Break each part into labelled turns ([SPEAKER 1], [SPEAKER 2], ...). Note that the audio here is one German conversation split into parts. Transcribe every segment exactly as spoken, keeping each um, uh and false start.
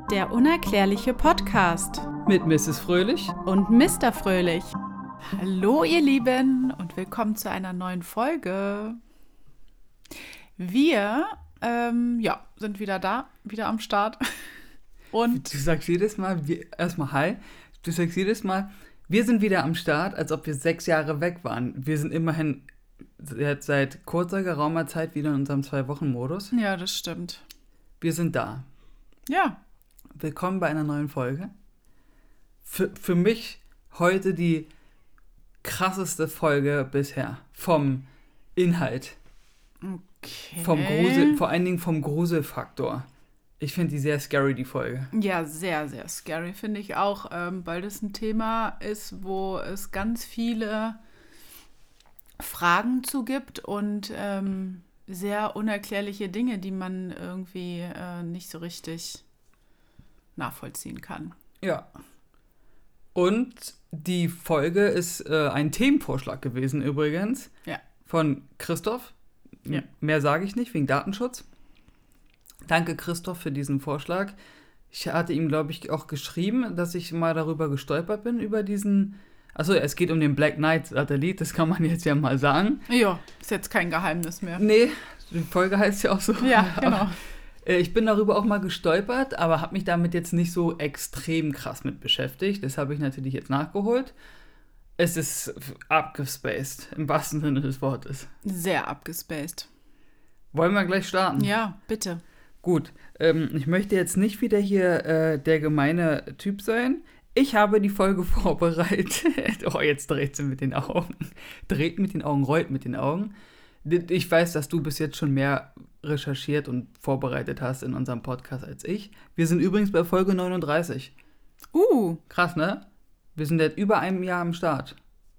[SPEAKER 1] Der unerklärliche Podcast
[SPEAKER 2] mit Misses Fröhlich
[SPEAKER 1] und Mister Fröhlich. Hallo ihr Lieben und willkommen zu einer neuen Folge. Wir ähm, ja, sind wieder da, wieder am Start. Und
[SPEAKER 2] du sagst jedes Mal, wir, erstmal hi, du sagst jedes Mal, wir sind wieder am Start, als ob wir sechs Jahre weg waren. Wir sind immerhin jetzt seit kurzer, geraumer Zeit wieder in unserem Zwei-Wochen-Modus.
[SPEAKER 1] Ja, das stimmt.
[SPEAKER 2] Wir sind da.
[SPEAKER 1] Ja.
[SPEAKER 2] Willkommen bei einer neuen Folge. Für, für mich heute die krasseste Folge bisher. Vom Inhalt.
[SPEAKER 1] Okay.
[SPEAKER 2] Vom Grusel, vor allen Dingen vom Gruselfaktor. Ich finde die sehr scary, die Folge.
[SPEAKER 1] Ja, sehr, sehr scary, finde ich auch, ähm, weil das ein Thema ist, wo es ganz viele Fragen zu gibt und ähm, sehr unerklärliche Dinge, die man irgendwie äh, nicht so richtig nachvollziehen kann.
[SPEAKER 2] Ja. Und die Folge ist äh, ein Themenvorschlag gewesen übrigens.
[SPEAKER 1] Ja.
[SPEAKER 2] Von Christoph.
[SPEAKER 1] Ja.
[SPEAKER 2] Mehr sage ich nicht, wegen Datenschutz. Danke, Christoph, für diesen Vorschlag. Ich hatte ihm, glaube ich, auch geschrieben, dass ich mal darüber gestolpert bin, über diesen... Achso, es geht um den Black Knight-Satellit, das kann man jetzt ja mal sagen.
[SPEAKER 1] Ja, ist jetzt kein Geheimnis mehr.
[SPEAKER 2] Nee, die Folge heißt ja auch so.
[SPEAKER 1] Ja, genau.
[SPEAKER 2] Aber, äh, ich bin darüber auch mal gestolpert, aber habe mich damit jetzt nicht so extrem krass mit beschäftigt. Das habe ich natürlich jetzt nachgeholt. Es ist abgespaced, im wahrsten Sinne des Wortes.
[SPEAKER 1] Sehr abgespaced.
[SPEAKER 2] Wollen wir gleich starten?
[SPEAKER 1] Ja, bitte.
[SPEAKER 2] Gut, ähm, ich möchte jetzt nicht wieder hier äh, der gemeine Typ sein. Ich habe die Folge vorbereitet. Oh, jetzt dreht sie mit den Augen. Dreht mit den Augen, rollt mit den Augen. Ich weiß, dass du bis jetzt schon mehr recherchiert und vorbereitet hast in unserem Podcast als ich. Wir sind übrigens bei Folge neununddreißig.
[SPEAKER 1] Uh.
[SPEAKER 2] Krass, ne? Wir sind jetzt über einem Jahr am Start.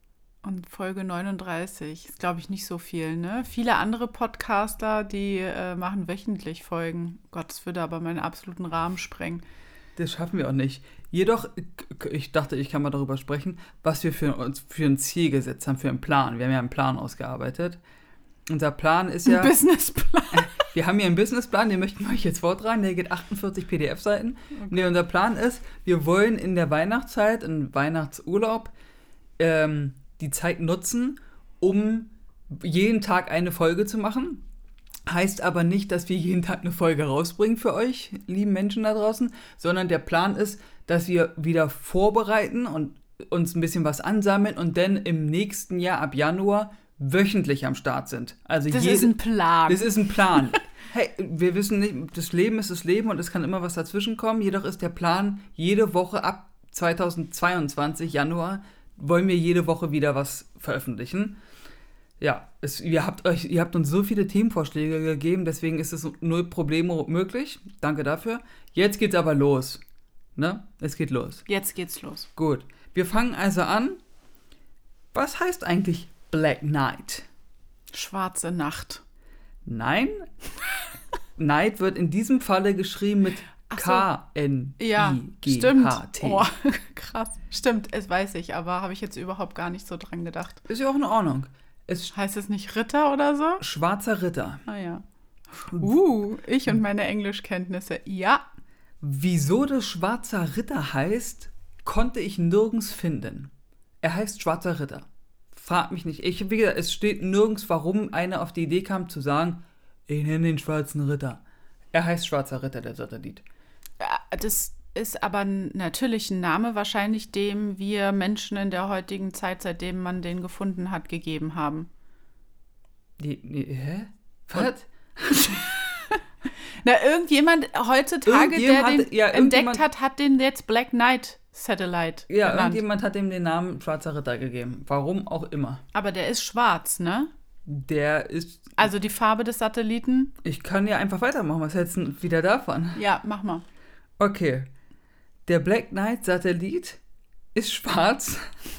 [SPEAKER 1] Und Folge neununddreißig ist, glaube ich, nicht so viel, ne? Viele andere Podcaster, die äh, machen wöchentlich Folgen. Gott, das würde aber meinen absoluten Rahmen sprengen.
[SPEAKER 2] Das schaffen wir auch nicht. Jedoch, ich dachte, ich kann mal darüber sprechen, was wir für uns für ein Ziel gesetzt haben, für einen Plan. Wir haben ja einen Plan ausgearbeitet. Unser Plan ist ja...
[SPEAKER 1] Ein Businessplan.
[SPEAKER 2] Wir haben hier einen Businessplan, den möchten wir euch jetzt vortragen. Der geht achtundvierzig P D F-Seiten. Okay. Nee, unser Plan ist, wir wollen in der Weihnachtszeit, im Weihnachtsurlaub, ähm, die Zeit nutzen, um jeden Tag eine Folge zu machen. Heißt aber nicht, dass wir jeden Tag eine Folge rausbringen für euch, lieben Menschen da draußen, sondern der Plan ist, dass wir wieder vorbereiten und uns ein bisschen was ansammeln und dann im nächsten Jahr ab Januar wöchentlich am Start sind. Also
[SPEAKER 1] das
[SPEAKER 2] jede,
[SPEAKER 1] ist ein Plan.
[SPEAKER 2] Das ist ein Plan. Hey, wir wissen nicht, das Leben ist das Leben und es kann immer was dazwischen kommen. Jedoch ist der Plan, jede Woche ab zweitausendzweiundzwanzig, Januar, wollen wir jede Woche wieder was veröffentlichen. Ja, es, ihr, habt euch, ihr habt uns so viele Themenvorschläge gegeben, deswegen ist es null Probleme möglich. Danke dafür. Jetzt geht's aber los. Ne? Es geht los.
[SPEAKER 1] Jetzt geht's los.
[SPEAKER 2] Gut. Wir fangen also an. Was heißt eigentlich Black Knight?
[SPEAKER 1] Schwarze Nacht.
[SPEAKER 2] Nein. Night wird in diesem Falle geschrieben mit K N I G H T.
[SPEAKER 1] Ja, stimmt. Oh, krass. Stimmt, es weiß ich, aber habe ich jetzt überhaupt gar nicht so dran gedacht.
[SPEAKER 2] Ist ja auch in Ordnung. Es
[SPEAKER 1] heißt es nicht Ritter oder so?
[SPEAKER 2] Schwarzer Ritter.
[SPEAKER 1] Ah ja. Uh, ich und meine Englischkenntnisse. Ja.
[SPEAKER 2] Wieso das Schwarzer Ritter heißt, konnte ich nirgends finden. Er heißt Schwarzer Ritter. Frag mich nicht. Ich, wie gesagt, es steht nirgends, warum einer auf die Idee kam zu sagen, ich nenne den Schwarzen Ritter. Er heißt Schwarzer Ritter, der Satellit.
[SPEAKER 1] Ja, das ist aber natürlich ein Name wahrscheinlich, dem wir Menschen in der heutigen Zeit, seitdem man den gefunden hat, gegeben haben.
[SPEAKER 2] Die, die, hä? Was?
[SPEAKER 1] Na, irgendjemand heutzutage,
[SPEAKER 2] irgendjemand
[SPEAKER 1] der den
[SPEAKER 2] hat, ja,
[SPEAKER 1] entdeckt hat, hat den jetzt Black Knight Satellite
[SPEAKER 2] Ja,
[SPEAKER 1] genannt.
[SPEAKER 2] Irgendjemand hat ihm den Namen Schwarzer Ritter gegeben. Warum auch immer.
[SPEAKER 1] Aber der ist schwarz, ne?
[SPEAKER 2] Der ist...
[SPEAKER 1] Also die Farbe des Satelliten?
[SPEAKER 2] Ich kann ja einfach weitermachen. Was hältst du wieder davon?
[SPEAKER 1] Ja, mach mal.
[SPEAKER 2] Okay. Der Black Knight Satellit ist schwarz,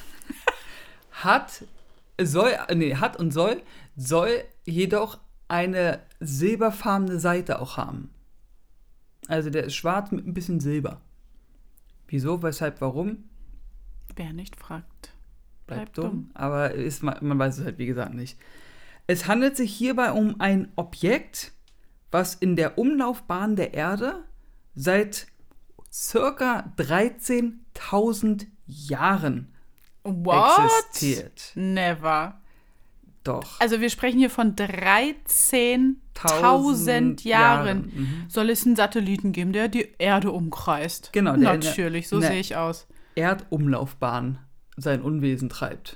[SPEAKER 2] hat, soll, nee, hat und soll, soll jedoch eine silberfarbene Seite auch haben. Also der ist schwarz mit ein bisschen Silber. Wieso, weshalb, warum?
[SPEAKER 1] Wer nicht fragt,
[SPEAKER 2] bleibt,
[SPEAKER 1] bleibt
[SPEAKER 2] dumm.
[SPEAKER 1] dumm.
[SPEAKER 2] Aber ist, man weiß es halt, wie gesagt, nicht. Es handelt sich hierbei um ein Objekt, was in der Umlaufbahn der Erde seit circa dreizehntausend Jahren
[SPEAKER 1] What?
[SPEAKER 2] existiert.
[SPEAKER 1] Never.
[SPEAKER 2] Doch.
[SPEAKER 1] Also wir sprechen hier von dreizehntausend
[SPEAKER 2] Tausend
[SPEAKER 1] Jahren.
[SPEAKER 2] Jahren. Mhm.
[SPEAKER 1] Soll es einen Satelliten geben, der die Erde umkreist?
[SPEAKER 2] Genau. Der in der-
[SPEAKER 1] Natürlich, so
[SPEAKER 2] in der
[SPEAKER 1] sehe ich aus.
[SPEAKER 2] Erdumlaufbahn sein Unwesen treibt.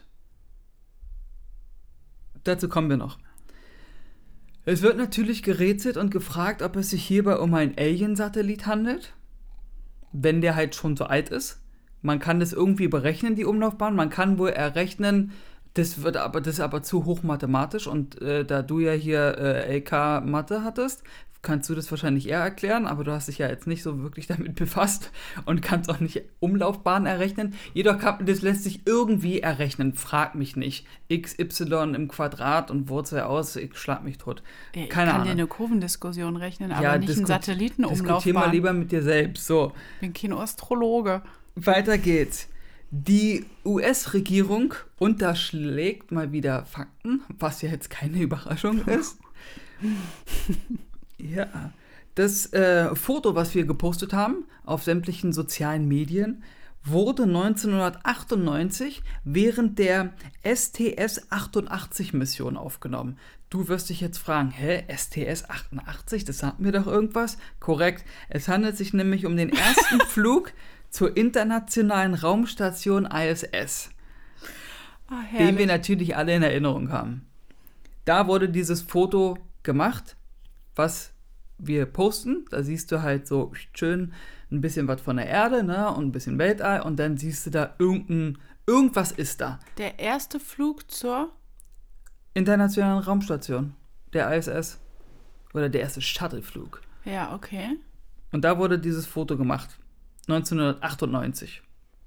[SPEAKER 2] Dazu kommen wir noch. Es wird natürlich gerätselt und gefragt, ob es sich hierbei um einen Alien-Satellit handelt, wenn der halt schon so alt ist. Man kann das irgendwie berechnen, die Umlaufbahn. Man kann wohl errechnen, das wird aber, das ist aber zu hoch mathematisch. Und äh, da du ja hier äh, L K Mathe hattest, kannst du das wahrscheinlich eher erklären, aber du hast dich ja jetzt nicht so wirklich damit befasst und kannst auch nicht Umlaufbahn errechnen. Jedoch kann, das lässt sich irgendwie errechnen. Frag mich nicht. x, y im Quadrat und Wurzel aus, ich schlag mich tot.
[SPEAKER 1] Ich
[SPEAKER 2] Keine
[SPEAKER 1] kann
[SPEAKER 2] Ahnung.
[SPEAKER 1] dir eine Kurvendiskussion rechnen, aber
[SPEAKER 2] Ja,
[SPEAKER 1] nicht einen
[SPEAKER 2] diskut-
[SPEAKER 1] Satellitenumlaufbahn.
[SPEAKER 2] Diskutier mal lieber mit dir selbst. So,
[SPEAKER 1] Ich bin kein Astrologe.
[SPEAKER 2] weiter geht's. Die U S-Regierung unterschlägt mal wieder Fakten, was ja jetzt keine Überraschung ist. Ja, das äh, Foto, was wir gepostet haben auf sämtlichen sozialen Medien, wurde neunzehnhundertachtundneunzig während der S T S achtundachtzig-Mission aufgenommen. Du wirst dich jetzt fragen, hä, S T S achtundachtzig, das sagt mir doch irgendwas? Korrekt, es handelt sich nämlich um den ersten Flug zur internationalen Raumstation I S S,
[SPEAKER 1] Ah,
[SPEAKER 2] den
[SPEAKER 1] herrlich.
[SPEAKER 2] wir natürlich alle in Erinnerung haben. Da wurde dieses Foto gemacht, was wir posten. Da siehst du halt so schön ein bisschen was von der Erde, ne, und ein bisschen Weltall und dann siehst du da irgendein, irgendwas ist da.
[SPEAKER 1] Der erste Flug zur...
[SPEAKER 2] Internationalen Raumstation, der I S S. Oder der erste Shuttleflug.
[SPEAKER 1] Ja, okay.
[SPEAKER 2] Und da wurde dieses Foto gemacht. neunzehnhundertachtundneunzig.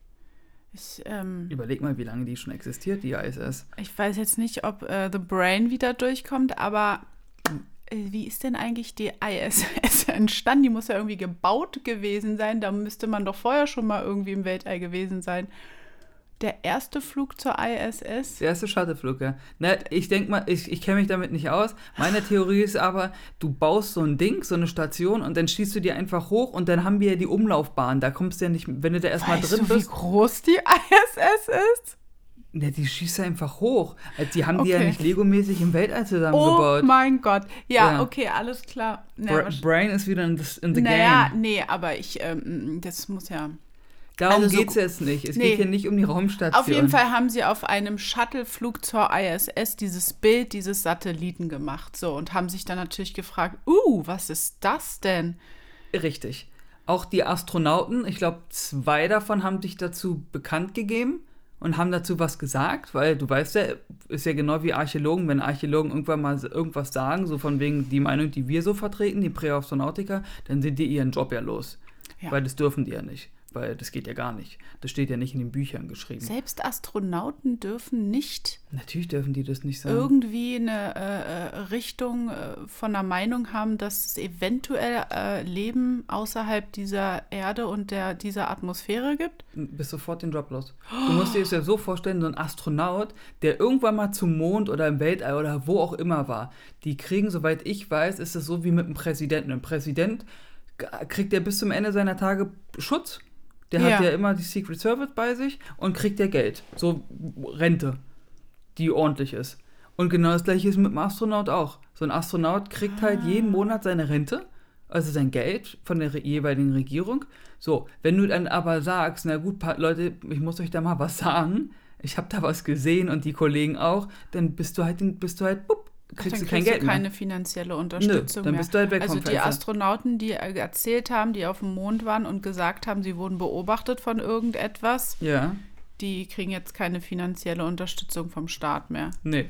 [SPEAKER 1] Ich, ähm,
[SPEAKER 2] Überleg mal, wie lange die schon existiert, die I S S.
[SPEAKER 1] ich weiß jetzt nicht, ob äh, The Brain wieder durchkommt, aber äh, wie ist denn eigentlich die I S S entstanden? Die muss ja irgendwie gebaut gewesen sein. Da müsste man doch vorher schon mal irgendwie im Weltall gewesen sein. Der erste Flug zur I S S?
[SPEAKER 2] Der erste Shuttleflug, ja. Ne, ich denke mal, ich, ich kenne mich damit nicht aus. Meine Theorie ist aber, du baust so ein Ding, so eine Station und dann schießt du die einfach hoch und dann haben wir ja die Umlaufbahn. Da kommst du ja nicht, wenn du da erstmal
[SPEAKER 1] Weißt
[SPEAKER 2] drin
[SPEAKER 1] du, wie
[SPEAKER 2] bist.
[SPEAKER 1] groß die I S S ist?
[SPEAKER 2] Ne, die schießt einfach hoch. Also die haben die ja
[SPEAKER 1] Okay.
[SPEAKER 2] nicht Lego-mäßig im Weltall
[SPEAKER 1] Oh
[SPEAKER 2] zusammengebaut.
[SPEAKER 1] mein Gott. Ja,
[SPEAKER 2] Ja.
[SPEAKER 1] okay, alles klar. Na,
[SPEAKER 2] Bra
[SPEAKER 1] wahrsch-
[SPEAKER 2] Brain ist wieder in, this, in the
[SPEAKER 1] naja,
[SPEAKER 2] game.
[SPEAKER 1] nee, aber ich, ähm, das muss ja...
[SPEAKER 2] Darum
[SPEAKER 1] also so
[SPEAKER 2] geht's jetzt nicht. Es
[SPEAKER 1] nee.
[SPEAKER 2] geht hier nicht um die Raumstation.
[SPEAKER 1] Auf jeden Fall haben sie auf einem Shuttleflug zur I S S dieses Bild dieses Satelliten gemacht. So, und haben sich dann natürlich gefragt, uh, was ist das denn?
[SPEAKER 2] Richtig. Auch die Astronauten, ich glaube, zwei davon haben sich dazu bekannt gegeben und haben dazu was gesagt, weil du weißt ja, ist ja genau wie Archäologen, wenn Archäologen irgendwann mal irgendwas sagen, so von wegen die Meinung, die wir so vertreten, die Präastronautiker, dann sind die ihren Job ja los.
[SPEAKER 1] Ja.
[SPEAKER 2] Weil das dürfen die ja nicht. Weil das geht ja gar nicht. Das steht ja nicht in den Büchern geschrieben.
[SPEAKER 1] Selbst Astronauten dürfen nicht
[SPEAKER 2] Natürlich dürfen die das nicht sagen.
[SPEAKER 1] irgendwie eine äh, äh, Richtung äh, von der Meinung haben, dass es eventuell äh, Leben außerhalb dieser Erde und der, dieser Atmosphäre gibt.
[SPEAKER 2] Bist sofort den Job los. Du musst dir das ja so vorstellen, so ein Astronaut, der irgendwann mal zum Mond oder im Weltall oder wo auch immer war, die kriegen, soweit ich weiß, ist es so wie mit einem Präsidenten. Ein Präsident g- kriegt ja bis zum Ende seiner Tage Schutz. Der
[SPEAKER 1] Ja.
[SPEAKER 2] hat ja immer die Secret Service bei sich und kriegt ja Geld. So Rente, die ordentlich ist. Und genau das gleiche ist mit dem Astronaut auch. So ein Astronaut kriegt halt jeden Monat seine Rente, also sein Geld von der re- jeweiligen Regierung. So, wenn du dann aber sagst, na gut, pa- Leute, ich muss euch da mal was sagen, ich habe da was gesehen und die Kollegen auch, dann bist du halt, bist du halt, bupp, kriegst
[SPEAKER 1] dann
[SPEAKER 2] du kein
[SPEAKER 1] kriegst
[SPEAKER 2] Geld
[SPEAKER 1] du keine
[SPEAKER 2] mehr.
[SPEAKER 1] finanzielle Unterstützung
[SPEAKER 2] dann
[SPEAKER 1] mehr.
[SPEAKER 2] bist du halt weg
[SPEAKER 1] Also
[SPEAKER 2] vom
[SPEAKER 1] die
[SPEAKER 2] Fenster.
[SPEAKER 1] Astronauten, die äh, erzählt haben, die auf dem Mond waren und gesagt haben, sie wurden beobachtet von irgendetwas,
[SPEAKER 2] Ja,
[SPEAKER 1] die kriegen jetzt keine finanzielle Unterstützung vom Staat mehr.
[SPEAKER 2] nee.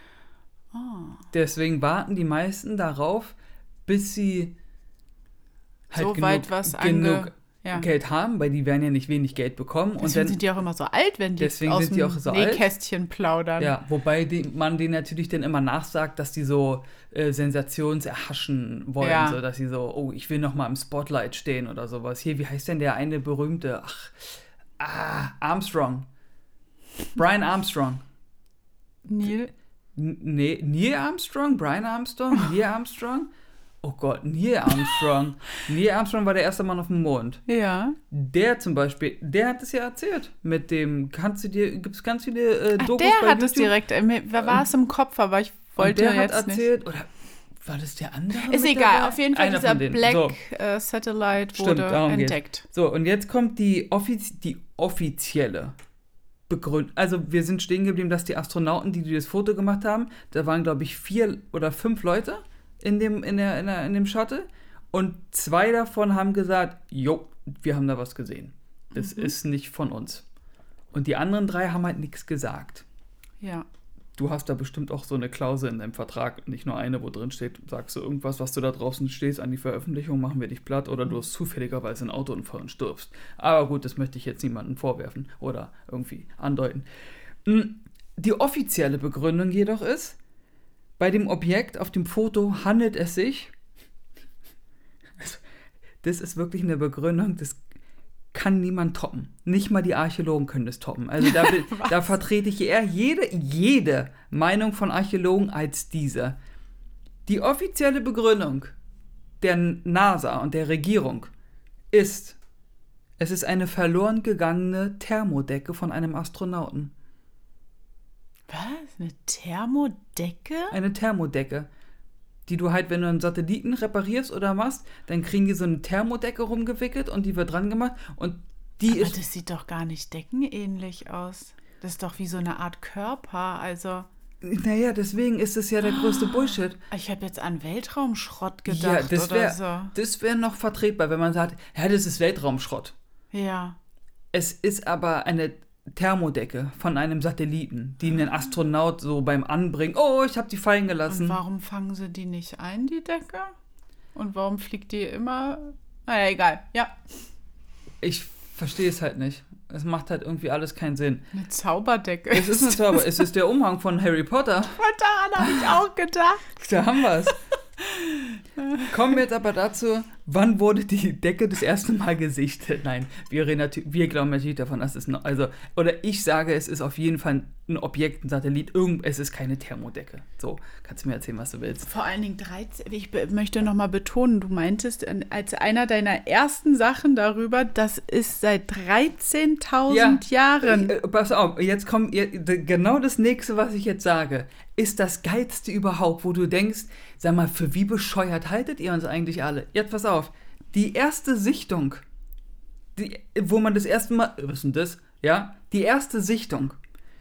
[SPEAKER 2] Deswegen warten die meisten darauf, bis sie halt
[SPEAKER 1] So
[SPEAKER 2] genug,
[SPEAKER 1] weit was
[SPEAKER 2] genug
[SPEAKER 1] ange... Ja.
[SPEAKER 2] Geld haben, weil die werden ja nicht wenig Geld bekommen. Und
[SPEAKER 1] Deswegen
[SPEAKER 2] dann,
[SPEAKER 1] sind die auch immer so alt, wenn die
[SPEAKER 2] Deswegen
[SPEAKER 1] aus
[SPEAKER 2] sind die
[SPEAKER 1] dem
[SPEAKER 2] auch so alt.
[SPEAKER 1] Nähkästchen plaudern.
[SPEAKER 2] ja, wobei die, man denen natürlich dann immer nachsagt, dass die so äh, sensationserhaschen wollen,
[SPEAKER 1] Ja.
[SPEAKER 2] so dass sie so, oh, ich will noch mal im Spotlight stehen oder sowas. Hier, wie heißt denn der eine berühmte, ach, ah, Armstrong. Brian Armstrong.
[SPEAKER 1] Neil,
[SPEAKER 2] N- Nee, Neil Armstrong? Brian Armstrong? Neil Armstrong? Oh Gott, Neil Armstrong. Neil Armstrong war der erste Mann auf dem Mond.
[SPEAKER 1] Ja.
[SPEAKER 2] Der zum Beispiel, der hat es ja erzählt. Mit dem, kannst du dir, gibt es ganz viele äh,
[SPEAKER 1] Ach,
[SPEAKER 2] Dokus
[SPEAKER 1] der
[SPEAKER 2] bei
[SPEAKER 1] hat
[SPEAKER 2] YouTube.
[SPEAKER 1] es direkt, äh, mir war es im Kopf, aber ich wollte
[SPEAKER 2] Und der
[SPEAKER 1] jetzt
[SPEAKER 2] hat erzählt, nicht. Oder war das der andere?
[SPEAKER 1] Ist
[SPEAKER 2] mit
[SPEAKER 1] egal,
[SPEAKER 2] dabei?
[SPEAKER 1] auf jeden Fall
[SPEAKER 2] Einer
[SPEAKER 1] dieser Black
[SPEAKER 2] so.
[SPEAKER 1] äh, Satellite
[SPEAKER 2] Stimmt,
[SPEAKER 1] wurde
[SPEAKER 2] darum
[SPEAKER 1] entdeckt.
[SPEAKER 2] Geht's. So, und jetzt kommt die, offiz- die offizielle Begründung. Also wir sind stehen geblieben, dass die Astronauten, die, die das Foto gemacht haben, da waren, glaube ich, vier oder fünf Leute in dem, in der, in der, in dem Shuttle. Und zwei davon haben gesagt, jo, wir haben da was gesehen. Das mhm. ist nicht von uns. Und die anderen drei haben halt nichts gesagt.
[SPEAKER 1] Ja.
[SPEAKER 2] Du hast da bestimmt auch so eine Klausel in deinem Vertrag, nicht nur eine, wo drin steht, sagst du irgendwas, was du da draußen stehst, an die Veröffentlichung, machen wir dich platt, oder du hast zufälligerweise einen Autounfall und stirbst. Aber gut, das möchte ich jetzt niemandem vorwerfen oder irgendwie andeuten. Die offizielle Begründung jedoch ist, bei dem Objekt auf dem Foto handelt es sich, das ist wirklich eine Begründung, das kann niemand toppen. Nicht mal die Archäologen können das toppen. Also da, da vertrete ich eher jede, jede Meinung von Archäologen als diese. Die offizielle Begründung der NASA und der Regierung ist, es ist eine verloren gegangene Thermodecke von einem Astronauten.
[SPEAKER 1] Was? Eine Thermodecke?
[SPEAKER 2] Eine Thermodecke. Die du halt, wenn du einen Satelliten reparierst oder machst, dann kriegen die so eine Thermodecke rumgewickelt und die wird dran gemacht und die
[SPEAKER 1] Aber
[SPEAKER 2] ist...
[SPEAKER 1] das sieht doch gar nicht deckenähnlich aus. Das ist doch wie so eine Art Körper, also...
[SPEAKER 2] Naja, deswegen ist es ja der größte Bullshit.
[SPEAKER 1] Ich habe jetzt an Weltraumschrott gedacht
[SPEAKER 2] ja, das wär,
[SPEAKER 1] oder so.
[SPEAKER 2] Das wäre noch vertretbar, wenn man sagt, ja, das ist Weltraumschrott.
[SPEAKER 1] Ja.
[SPEAKER 2] Es ist aber eine Thermodecke von einem Satelliten, die einen Astronaut so beim Anbringen, oh, ich habe die fallen gelassen.
[SPEAKER 1] Und warum fangen sie die nicht ein, die Decke? Und warum fliegt die immer? Naja, egal, ja.
[SPEAKER 2] Ich verstehe es halt nicht. Es macht halt irgendwie alles keinen Sinn.
[SPEAKER 1] Eine Zauberdecke.
[SPEAKER 2] Es ist eine Zauber. Es ist der Umhang von Harry Potter.
[SPEAKER 1] Daran habe ich auch gedacht.
[SPEAKER 2] Da haben wir es. Kommen wir jetzt aber dazu, wann wurde die Decke das erste Mal gesichtet? Nein, wir, reden natürlich, wir glauben natürlich davon, dass es noch, also, oder ich sage, es ist auf jeden Fall ein Objekt, ein Satellit, irgend, es ist keine Thermodecke. So, kannst du mir erzählen, was du willst.
[SPEAKER 1] Vor allen Dingen dreizehn, ich be- möchte nochmal betonen, du meintest als einer deiner ersten Sachen darüber, das ist seit dreizehntausend
[SPEAKER 2] ja,
[SPEAKER 1] Jahren.
[SPEAKER 2] Äh, pass auf, jetzt kommt genau das nächste, was ich jetzt sage, ist das Geilste überhaupt, wo du denkst, sag mal, für wie bescheuert haltet ihr uns eigentlich alle? Jetzt pass auf, die erste Sichtung, die, wo man das erste Mal, was ist denn das? Ja, die erste Sichtung,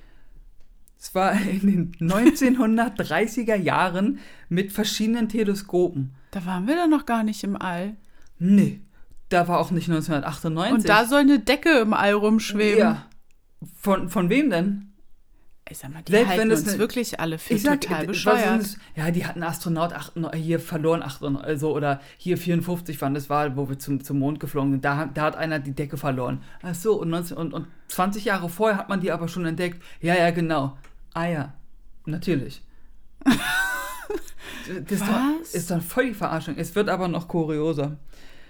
[SPEAKER 2] es war in den neunzehnhundertdreißiger Jahren mit verschiedenen Teleskopen.
[SPEAKER 1] Da waren wir doch noch gar nicht im All.
[SPEAKER 2] Nee, da war auch nicht neunzehnhundertachtundneunzig.
[SPEAKER 1] Und da soll eine Decke im All rumschweben.
[SPEAKER 2] Ja, von, von wem denn?
[SPEAKER 1] Ich sag mal, die
[SPEAKER 2] Selbst
[SPEAKER 1] halten
[SPEAKER 2] wenn das
[SPEAKER 1] uns
[SPEAKER 2] eine,
[SPEAKER 1] wirklich alle für
[SPEAKER 2] ich sag,
[SPEAKER 1] total
[SPEAKER 2] was
[SPEAKER 1] bescheuert.
[SPEAKER 2] ist, ja, die hatten Astronaut acht, hier verloren, acht, also, oder hier vierundfünfzig waren das war, wo wir zum, zum Mond geflogen sind, da, da hat einer die Decke verloren. Ach so, und, neunzehn, und, und zwanzig Jahre vorher hat man die aber schon entdeckt. Ja, ja, genau. Ah ja, natürlich. Das
[SPEAKER 1] Was?
[SPEAKER 2] Doch, ist dann voll die Verarschung. Es wird aber noch kurioser.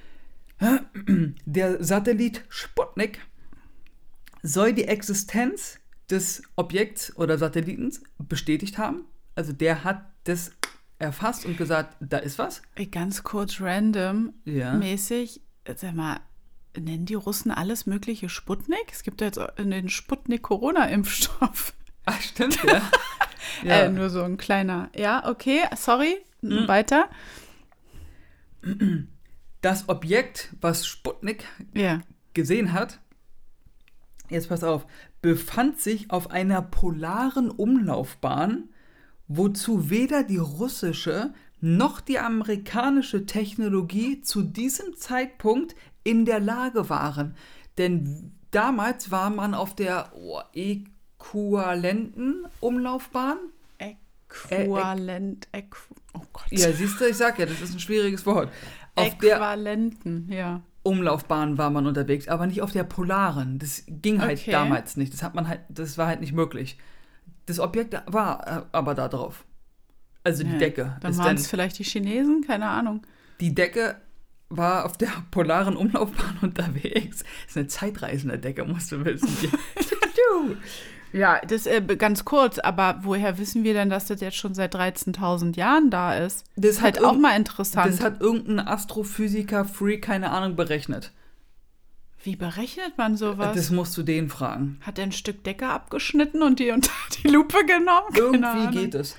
[SPEAKER 2] Der Satellit Sputnik soll die Existenz des Objekts oder Satellitens bestätigt haben. Also der hat das erfasst und gesagt, da ist was.
[SPEAKER 1] Ganz kurz random
[SPEAKER 2] Ja.
[SPEAKER 1] mäßig, sag mal, nennen die Russen alles mögliche Sputnik? Es gibt ja jetzt den Sputnik-Corona-Impfstoff.
[SPEAKER 2] Ach, stimmt, ja. ja.
[SPEAKER 1] Äh, nur so ein kleiner. Ja, okay, sorry, mhm. weiter.
[SPEAKER 2] Das Objekt, was Sputnik
[SPEAKER 1] ja.
[SPEAKER 2] gesehen hat, jetzt pass auf, befand sich auf einer polaren Umlaufbahn, wozu weder die russische noch die amerikanische Technologie zu diesem Zeitpunkt in der Lage waren. Denn damals war man auf der oh, äquivalenten Umlaufbahn.
[SPEAKER 1] Äquivalent. Äqu oh Gott.
[SPEAKER 2] Ja, siehst du, ich sag ja, das ist ein schwieriges Wort. Auf
[SPEAKER 1] Äquivalenten, der ja.
[SPEAKER 2] Umlaufbahn war man unterwegs, aber nicht auf der polaren. Das ging halt
[SPEAKER 1] okay.
[SPEAKER 2] damals nicht. Das hat man halt, das war halt nicht möglich. Das Objekt war aber da drauf. Also die
[SPEAKER 1] ja,
[SPEAKER 2] Decke.
[SPEAKER 1] Dann waren es vielleicht die Chinesen, keine Ahnung.
[SPEAKER 2] Die Decke war auf der polaren Umlaufbahn unterwegs. Das ist eine zeitreisende Decke, musst du wissen.
[SPEAKER 1] Ja, das äh, ganz kurz, aber woher wissen wir denn, dass das jetzt schon seit dreizehntausend Jahren da ist? Das ist halt auch mal interessant.
[SPEAKER 2] Das hat irgendein Astrophysiker-Freak, keine Ahnung, berechnet.
[SPEAKER 1] Wie berechnet man sowas?
[SPEAKER 2] Das musst du den fragen.
[SPEAKER 1] Hat er ein Stück Decke abgeschnitten und die unter die Lupe genommen?
[SPEAKER 2] Irgendwie geht es.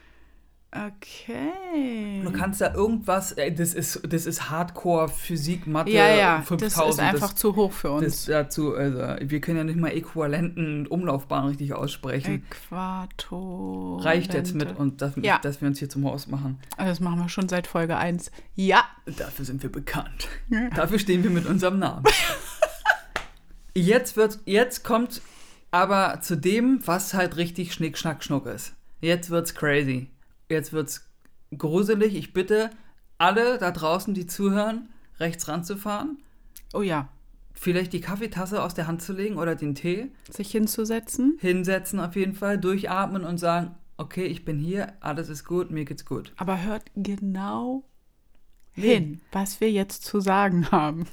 [SPEAKER 1] Okay.
[SPEAKER 2] Du kannst da irgendwas, ey, das ist, das ist Hardcore-Physik, Mathe,
[SPEAKER 1] ja, ja,
[SPEAKER 2] fünftausend.
[SPEAKER 1] Das ist einfach das, zu hoch für uns.
[SPEAKER 2] Das dazu, also, wir können ja nicht mal Äquivalenten und Umlaufbahnen richtig aussprechen.
[SPEAKER 1] Äquator.
[SPEAKER 2] Reicht jetzt mit, und dass, ja. dass wir uns hier zum Haus machen.
[SPEAKER 1] Das machen wir schon seit Folge eins. Ja.
[SPEAKER 2] Dafür sind wir bekannt. Ja. Dafür stehen wir mit unserem Namen. jetzt, wird, jetzt kommt aber zu dem, was halt richtig Schnick, Schnack, Schnuck ist. Jetzt wird's crazy. Jetzt wird's gruselig. Ich bitte alle da draußen, die zuhören, rechts ranzufahren.
[SPEAKER 1] Oh ja.
[SPEAKER 2] Vielleicht die Kaffeetasse aus der Hand zu legen oder den Tee.
[SPEAKER 1] Sich hinzusetzen.
[SPEAKER 2] Hinsetzen auf jeden Fall, durchatmen und sagen, okay, ich bin hier, alles ist gut, mir geht's gut.
[SPEAKER 1] Aber hört genau nee. hin, was wir jetzt zu sagen haben.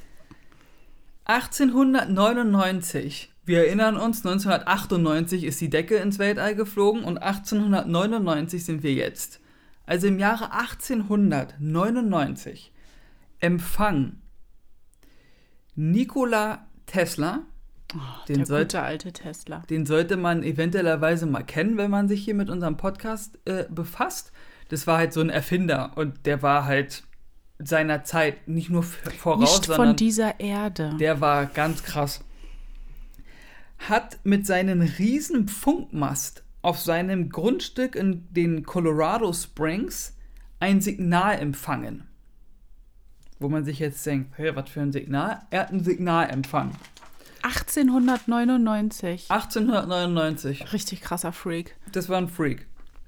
[SPEAKER 2] achtzehnhundertneunundneunzig. Wir erinnern uns, neunzehnhundertachtundneunzig ist die Decke ins Weltall geflogen und achtzehnhundertneunundneunzig sind wir jetzt. Also im Jahre achtzehnhundertneunundneunzig empfangen Nikola Tesla,
[SPEAKER 1] oh,
[SPEAKER 2] den
[SPEAKER 1] der
[SPEAKER 2] sollte,
[SPEAKER 1] gute alte Tesla.
[SPEAKER 2] Den sollte man eventuellerweise mal kennen, wenn man sich hier mit unserem Podcast äh, befasst. Das war halt so ein Erfinder und der war halt seiner Zeit nicht nur voraus,
[SPEAKER 1] nicht
[SPEAKER 2] sondern
[SPEAKER 1] von dieser Erde.
[SPEAKER 2] Der war ganz krass. Hat mit seinem riesen Funkmast auf seinem Grundstück in den Colorado Springs ein Signal empfangen. Wo man sich jetzt denkt, hey, was für ein Signal? Er hat ein Signal empfangen.
[SPEAKER 1] achtzehnhundertneunundneunzig.
[SPEAKER 2] achtzehnhundertneunundneunzig.
[SPEAKER 1] Richtig krasser Freak.
[SPEAKER 2] Das war ein Freak.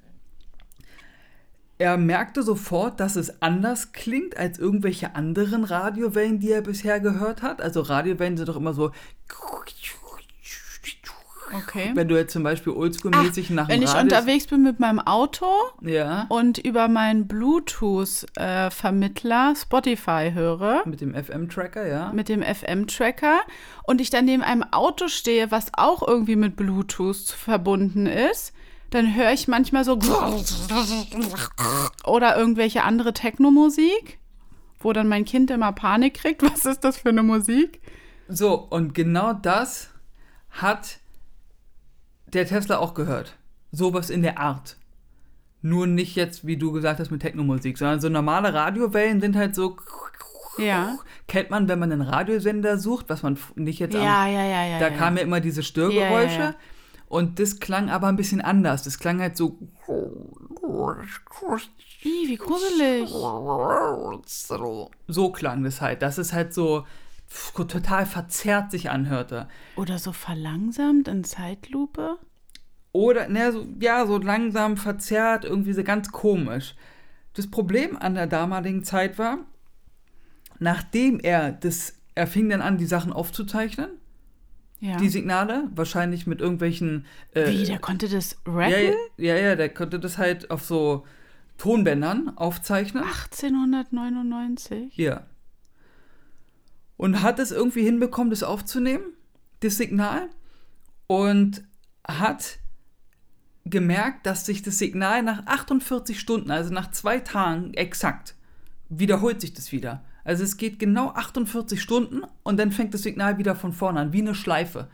[SPEAKER 2] Er merkte sofort, dass es anders klingt als irgendwelche anderen Radiowellen, die er bisher gehört hat. Also Radiowellen sind doch immer so...
[SPEAKER 1] Okay.
[SPEAKER 2] Wenn du jetzt zum Beispiel oldschool-mäßig nach dem
[SPEAKER 1] Wenn ich
[SPEAKER 2] Radio
[SPEAKER 1] unterwegs bin mit meinem Auto
[SPEAKER 2] ja.
[SPEAKER 1] und über meinen Bluetooth-Vermittler äh, Spotify höre.
[SPEAKER 2] Mit dem F M-Tracker, ja.
[SPEAKER 1] Mit dem F M-Tracker. Und ich dann neben einem Auto stehe, was auch irgendwie mit Bluetooth verbunden ist, dann höre ich manchmal so oder irgendwelche andere Techno-Musik, wo dann mein Kind immer Panik kriegt. Was ist das für eine Musik?
[SPEAKER 2] So, und genau das hat der Tesla auch gehört. Sowas in der Art. Nur nicht jetzt, wie du gesagt hast, mit Techno-Musik, sondern so normale Radiowellen sind halt so...
[SPEAKER 1] Ja.
[SPEAKER 2] Kennt man, wenn man einen Radiosender sucht, was man nicht jetzt...
[SPEAKER 1] Ja,
[SPEAKER 2] am,
[SPEAKER 1] ja, ja, ja.
[SPEAKER 2] Da
[SPEAKER 1] ja.
[SPEAKER 2] kamen ja immer diese Störgeräusche.
[SPEAKER 1] Ja, ja, ja.
[SPEAKER 2] Und das klang aber ein bisschen anders. Das klang halt so...
[SPEAKER 1] Ih, wie gruselig.
[SPEAKER 2] So klang das halt. Dass es halt so total verzerrt sich anhörte.
[SPEAKER 1] Oder so verlangsamt in Zeitlupe?
[SPEAKER 2] Oder, ne, so, ja, so langsam verzerrt, irgendwie so ganz komisch. Das Problem an der damaligen Zeit war, nachdem er das, er fing dann an, die Sachen aufzuzeichnen,
[SPEAKER 1] ja.
[SPEAKER 2] die Signale, wahrscheinlich mit irgendwelchen... Äh,
[SPEAKER 1] Wie, der konnte das rappen?
[SPEAKER 2] Ja, ja, ja, der konnte das halt auf so Tonbändern aufzeichnen.
[SPEAKER 1] achtzehnhundertneunundneunzig?
[SPEAKER 2] Ja. Und hat es irgendwie hinbekommen, das aufzunehmen, das Signal, und hat gemerkt, dass sich das Signal nach achtundvierzig Stunden, also nach zwei Tagen exakt, wiederholt sich das wieder. Also es geht genau achtundvierzig Stunden und dann fängt das Signal wieder von vorne an, wie eine Schleife.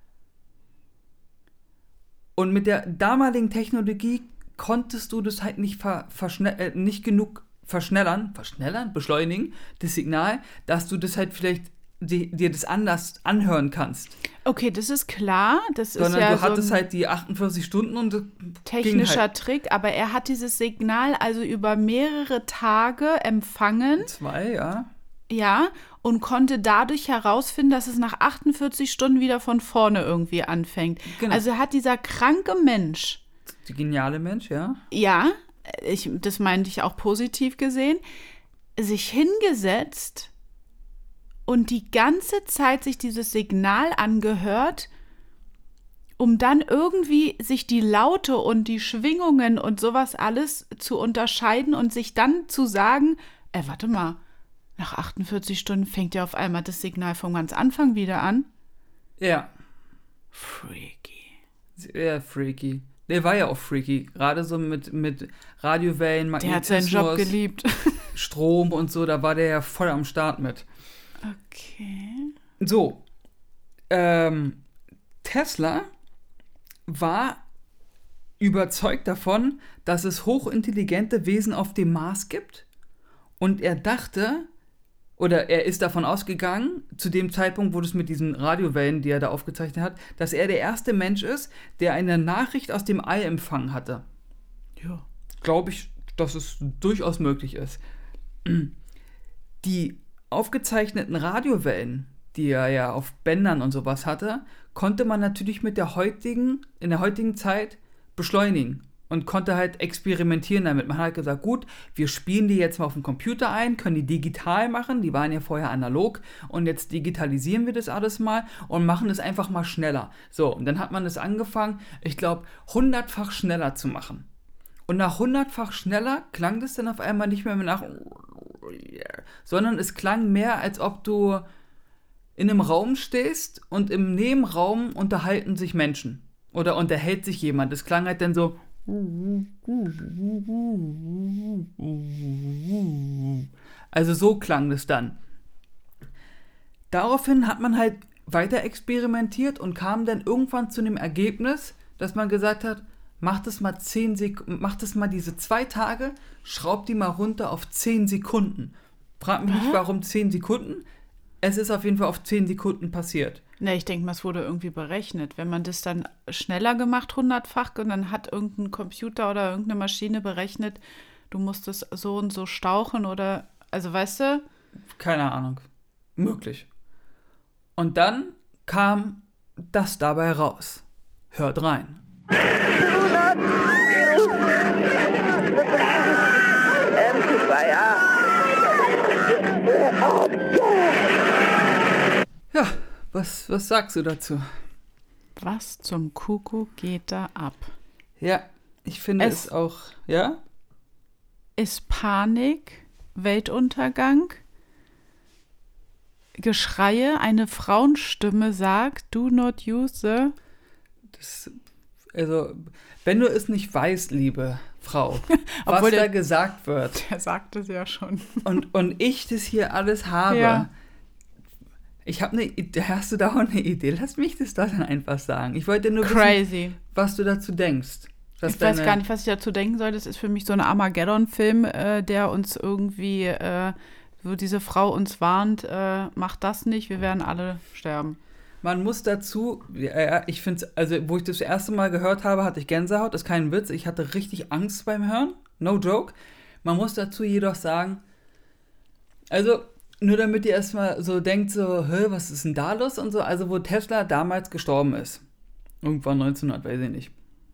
[SPEAKER 2] Und mit der damaligen Technologie konntest du das halt nicht, ver, verschne- äh, nicht genug verschnellern, verschnellern, beschleunigen, das Signal, dass du das halt vielleicht die, dir das anders anhören kannst.
[SPEAKER 1] Okay, das ist klar. Das
[SPEAKER 2] Sondern
[SPEAKER 1] ist ja
[SPEAKER 2] du
[SPEAKER 1] so
[SPEAKER 2] hattest
[SPEAKER 1] ein
[SPEAKER 2] halt die achtundvierzig Stunden und das
[SPEAKER 1] technischer
[SPEAKER 2] halt.
[SPEAKER 1] Trick, aber er hat dieses Signal also über mehrere Tage empfangen.
[SPEAKER 2] Zwei, ja.
[SPEAKER 1] Ja, und konnte dadurch herausfinden, dass es nach achtundvierzig Stunden wieder von vorne irgendwie anfängt.
[SPEAKER 2] Genau.
[SPEAKER 1] Also hat dieser kranke Mensch,
[SPEAKER 2] Der geniale Mensch, ja.
[SPEAKER 1] ja, ich, das meinte ich auch positiv gesehen, sich hingesetzt und die ganze Zeit sich dieses Signal angehört, um dann irgendwie sich die Laute und die Schwingungen und sowas alles zu unterscheiden und sich dann zu sagen, ey, warte mal, nach achtundvierzig Stunden fängt ja auf einmal das Signal vom ganz Anfang wieder an.
[SPEAKER 2] Ja.
[SPEAKER 1] Freaky.
[SPEAKER 2] Sehr freaky. Der war ja auch freaky. Gerade so mit, mit Radiowellen,
[SPEAKER 1] Der hat seinen Job
[SPEAKER 2] Magnetismus,
[SPEAKER 1] geliebt.
[SPEAKER 2] Strom und so, da war der ja voll am Start mit.
[SPEAKER 1] Okay.
[SPEAKER 2] So, ähm, Tesla war überzeugt davon, dass es hochintelligente Wesen auf dem Mars gibt. Und er dachte, oder er ist davon ausgegangen, zu dem Zeitpunkt, wo es mit diesen Radiowellen, die er da aufgezeichnet hat, dass er der erste Mensch ist, der eine Nachricht aus dem All empfangen hatte.
[SPEAKER 1] Ja.
[SPEAKER 2] Glaube ich, dass es durchaus möglich ist. Die aufgezeichneten Radiowellen, die er ja auf Bändern und sowas hatte, konnte man natürlich mit der heutigen, in der heutigen Zeit beschleunigen und konnte halt experimentieren damit. Man hat halt gesagt, gut, wir spielen die jetzt mal auf dem Computer ein, können die digital machen, die waren ja vorher analog und jetzt digitalisieren wir das alles mal und machen es einfach mal schneller. So, und dann hat man es angefangen, ich glaube, hundertfach schneller zu machen. Und nach hundertfach schneller klang das dann auf einmal nicht mehr nach, sondern es klang mehr, als ob du in einem Raum stehst und im Nebenraum unterhalten sich Menschen. Oder unterhält sich jemand. Es klang halt dann so. Also so klang das dann. Daraufhin hat man halt weiter experimentiert und kam dann irgendwann zu dem Ergebnis, dass man gesagt hat, macht es mal zehn Sek- macht es mal diese zwei Tage, schraubt die mal runter auf zehn Sekunden. Frag mich nicht, warum zehn Sekunden. Es ist auf jeden Fall auf zehn Sekunden passiert.
[SPEAKER 1] Ne, ich denke mal, es wurde irgendwie berechnet. Wenn man das dann schneller gemacht, hundertfach, und dann hat irgendein Computer oder irgendeine Maschine berechnet, du musst es so und so stauchen oder, also weißt du?
[SPEAKER 2] Keine Ahnung. Möglich. Und dann kam das dabei raus. Hört rein. Ja, was, was sagst du dazu?
[SPEAKER 1] Was zum Kuckuck geht da ab?
[SPEAKER 2] Ja, ich finde es, es auch, ja?
[SPEAKER 1] Ist Panik, Weltuntergang, Geschreie, eine Frauenstimme sagt, do not use the...
[SPEAKER 2] Das, also, wenn du es nicht weißt, liebe Frau, was
[SPEAKER 1] Obwohl
[SPEAKER 2] da
[SPEAKER 1] der,
[SPEAKER 2] gesagt wird.
[SPEAKER 1] Der sagt es ja schon.
[SPEAKER 2] Und, und ich das hier alles habe.
[SPEAKER 1] Ja.
[SPEAKER 2] Ich habe eine Idee. Hast du da auch eine Idee? Lass mich das doch dann einfach sagen. Ich wollte nur
[SPEAKER 1] Crazy.
[SPEAKER 2] wissen, was du dazu denkst.
[SPEAKER 1] Ich weiß gar nicht, was ich dazu denken soll. Das ist für mich so ein Armageddon-Film, äh, der uns irgendwie, äh, wo diese Frau uns warnt, äh, macht das nicht, wir werden alle sterben.
[SPEAKER 2] Man muss dazu, ja, ich finde es, also wo ich das, das erste Mal gehört habe, hatte ich Gänsehaut, ist kein Witz. Ich hatte richtig Angst beim Hören. No joke. Man muss dazu jedoch sagen, also nur damit ihr erstmal so denkt, so, hä, was ist denn da los und so, also wo Tesla damals gestorben ist, irgendwann neunzehnhundert, weiß ich nicht,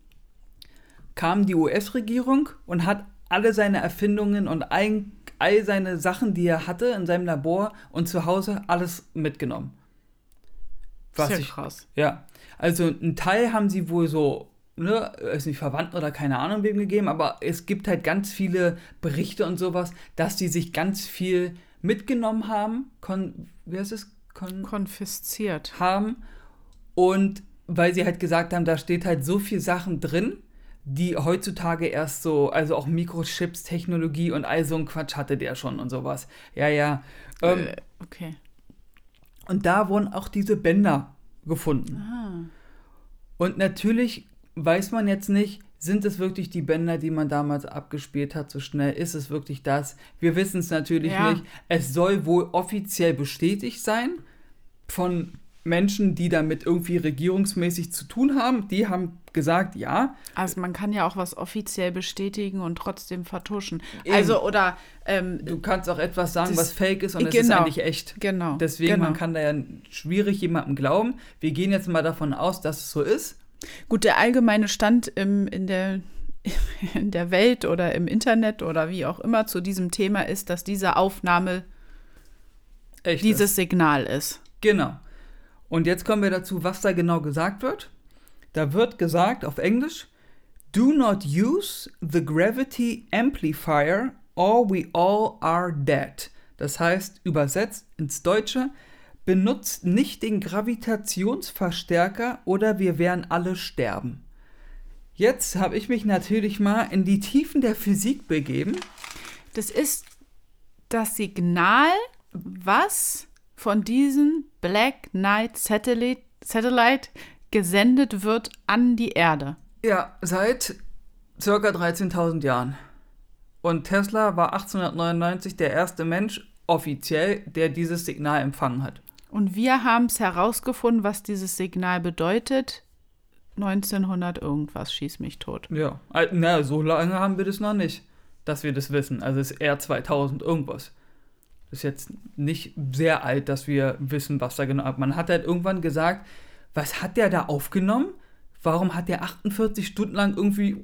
[SPEAKER 2] kam die U S-Regierung und hat alle seine Erfindungen und ein, all seine Sachen, die er hatte in seinem Labor und zu Hause, alles mitgenommen. Was
[SPEAKER 1] Sehr
[SPEAKER 2] ich,
[SPEAKER 1] krass.
[SPEAKER 2] Ja, also einen Teil haben sie wohl so, ne, ist nicht Verwandten oder keine Ahnung wem gegeben, aber es gibt halt ganz viele Berichte und sowas, dass die sich ganz viel mitgenommen haben, kon, wie heißt es? Kon-
[SPEAKER 1] Konfisziert.
[SPEAKER 2] Haben und weil sie halt gesagt haben, da steht halt so viel Sachen drin, die heutzutage erst so, also auch Mikrochips, Technologie und all so ein Quatsch hatte der schon und sowas. Ja, ja. Ähm,
[SPEAKER 1] äh, okay.
[SPEAKER 2] Und da wurden auch diese Bänder gefunden.
[SPEAKER 1] Ah.
[SPEAKER 2] Und natürlich weiß man jetzt nicht, sind es wirklich die Bänder, die man damals abgespielt hat, so schnell? Ist es wirklich das? Wir wissen es natürlich
[SPEAKER 1] ja.
[SPEAKER 2] nicht. Es soll wohl offiziell bestätigt sein von Menschen, die damit irgendwie regierungsmäßig zu tun haben. Die haben gesagt, ja.
[SPEAKER 1] Also man kann ja auch was offiziell bestätigen und trotzdem vertuschen.
[SPEAKER 2] Eben.
[SPEAKER 1] Also oder ähm,
[SPEAKER 2] Du kannst auch etwas sagen,
[SPEAKER 1] das,
[SPEAKER 2] was fake ist und es
[SPEAKER 1] genau,
[SPEAKER 2] ist eigentlich echt.
[SPEAKER 1] Genau.
[SPEAKER 2] Deswegen,
[SPEAKER 1] genau.
[SPEAKER 2] man kann da ja schwierig jemandem glauben. Wir gehen jetzt mal davon aus, dass es so ist.
[SPEAKER 1] Gut, der allgemeine Stand im, in, der, in der Welt oder im Internet oder wie auch immer zu diesem Thema ist, dass diese Aufnahme
[SPEAKER 2] Echt
[SPEAKER 1] dieses
[SPEAKER 2] ist.
[SPEAKER 1] Signal ist.
[SPEAKER 2] Genau. Und jetzt kommen wir dazu, was da genau gesagt wird. Da wird gesagt auf Englisch, do not use the gravity amplifier or we all are dead. Das heißt, übersetzt ins Deutsche, benutzt nicht den Gravitationsverstärker oder wir werden alle sterben. Jetzt habe ich mich natürlich mal in die Tiefen der Physik begeben.
[SPEAKER 1] Das ist das Signal, was von diesem Black Knight Satellite, Satellite gesendet wird an die Erde.
[SPEAKER 2] Ja, seit circa dreizehntausend Jahren. Und Tesla war achtzehnhundertneunundneunzig der erste Mensch offiziell, der dieses Signal empfangen hat.
[SPEAKER 1] Und wir haben es herausgefunden, was dieses Signal bedeutet. neunzehnhundert irgendwas, schieß mich tot.
[SPEAKER 2] Ja, na, so lange haben wir das noch nicht, dass wir das wissen. Also es ist eher zweitausend irgendwas. Das ist jetzt nicht sehr alt, dass wir wissen, was da genau... Man hat halt irgendwann gesagt, was hat der da aufgenommen? Warum hat der achtundvierzig Stunden lang irgendwie...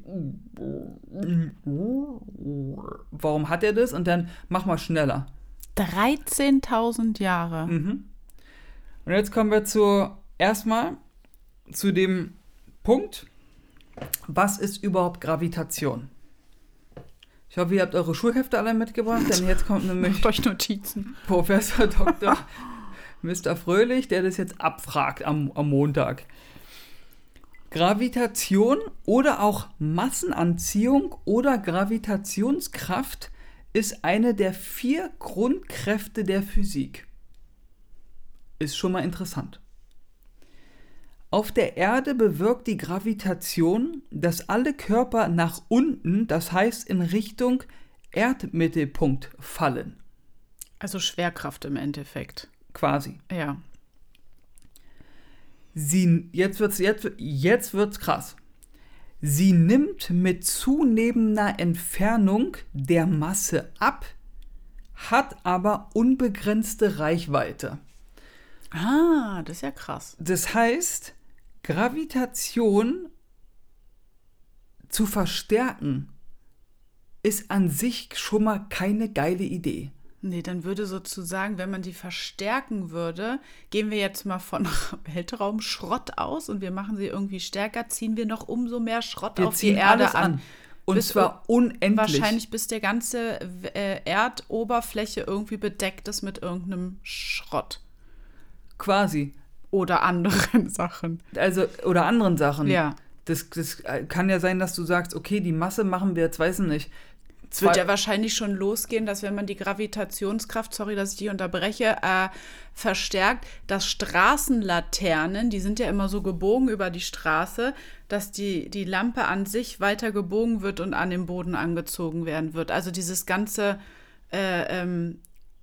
[SPEAKER 2] Warum hat er das? Und dann mach mal schneller.
[SPEAKER 1] dreizehntausend Jahre.
[SPEAKER 2] Mhm. Und jetzt kommen wir zu erstmal zu dem Punkt, was ist überhaupt Gravitation? Ich hoffe, ihr habt eure Schulhefte alle mitgebracht, denn jetzt kommt nämlich
[SPEAKER 1] Macht euch Notizen.
[SPEAKER 2] Professor Doktor Mister Fröhlich, der das jetzt abfragt am, am Montag. Gravitation oder auch Massenanziehung oder Gravitationskraft ist eine der vier Grundkräfte der Physik. Ist schon mal interessant. Auf der Erde bewirkt die Gravitation, dass alle Körper nach unten, das heißt in Richtung Erdmittelpunkt fallen.
[SPEAKER 1] Also Schwerkraft im Endeffekt.
[SPEAKER 2] Quasi.
[SPEAKER 1] Ja.
[SPEAKER 2] Sie, jetzt wird's, jetzt, jetzt wird's krass. Sie nimmt mit zunehmender Entfernung der Masse ab, hat aber unbegrenzte Reichweite.
[SPEAKER 1] Ah, das ist ja krass.
[SPEAKER 2] Das heißt, Gravitation zu verstärken ist an sich schon mal keine geile Idee.
[SPEAKER 1] Nee, dann würde sozusagen, wenn man die verstärken würde, gehen wir jetzt mal von Weltraumschrott aus und wir machen sie irgendwie stärker, ziehen wir noch umso mehr Schrott
[SPEAKER 2] wir
[SPEAKER 1] auf die Erde an. an.
[SPEAKER 2] Und bis zwar unendlich.
[SPEAKER 1] Wahrscheinlich bis der ganze äh, Erdoberfläche irgendwie bedeckt ist mit irgendeinem Schrott.
[SPEAKER 2] Quasi.
[SPEAKER 1] Oder anderen Sachen.
[SPEAKER 2] Also, oder anderen Sachen.
[SPEAKER 1] Ja.
[SPEAKER 2] Das, das kann ja sein, dass du sagst, okay, die Masse machen wir jetzt, weiß ich nicht.
[SPEAKER 1] Es wird ja wahrscheinlich schon losgehen, dass wenn man die Gravitationskraft, sorry, dass ich dich unterbreche, äh, verstärkt, dass Straßenlaternen, die sind ja immer so gebogen über die Straße, dass die, die Lampe an sich weiter gebogen wird und an den Boden angezogen werden wird. Also dieses ganze äh, ähm,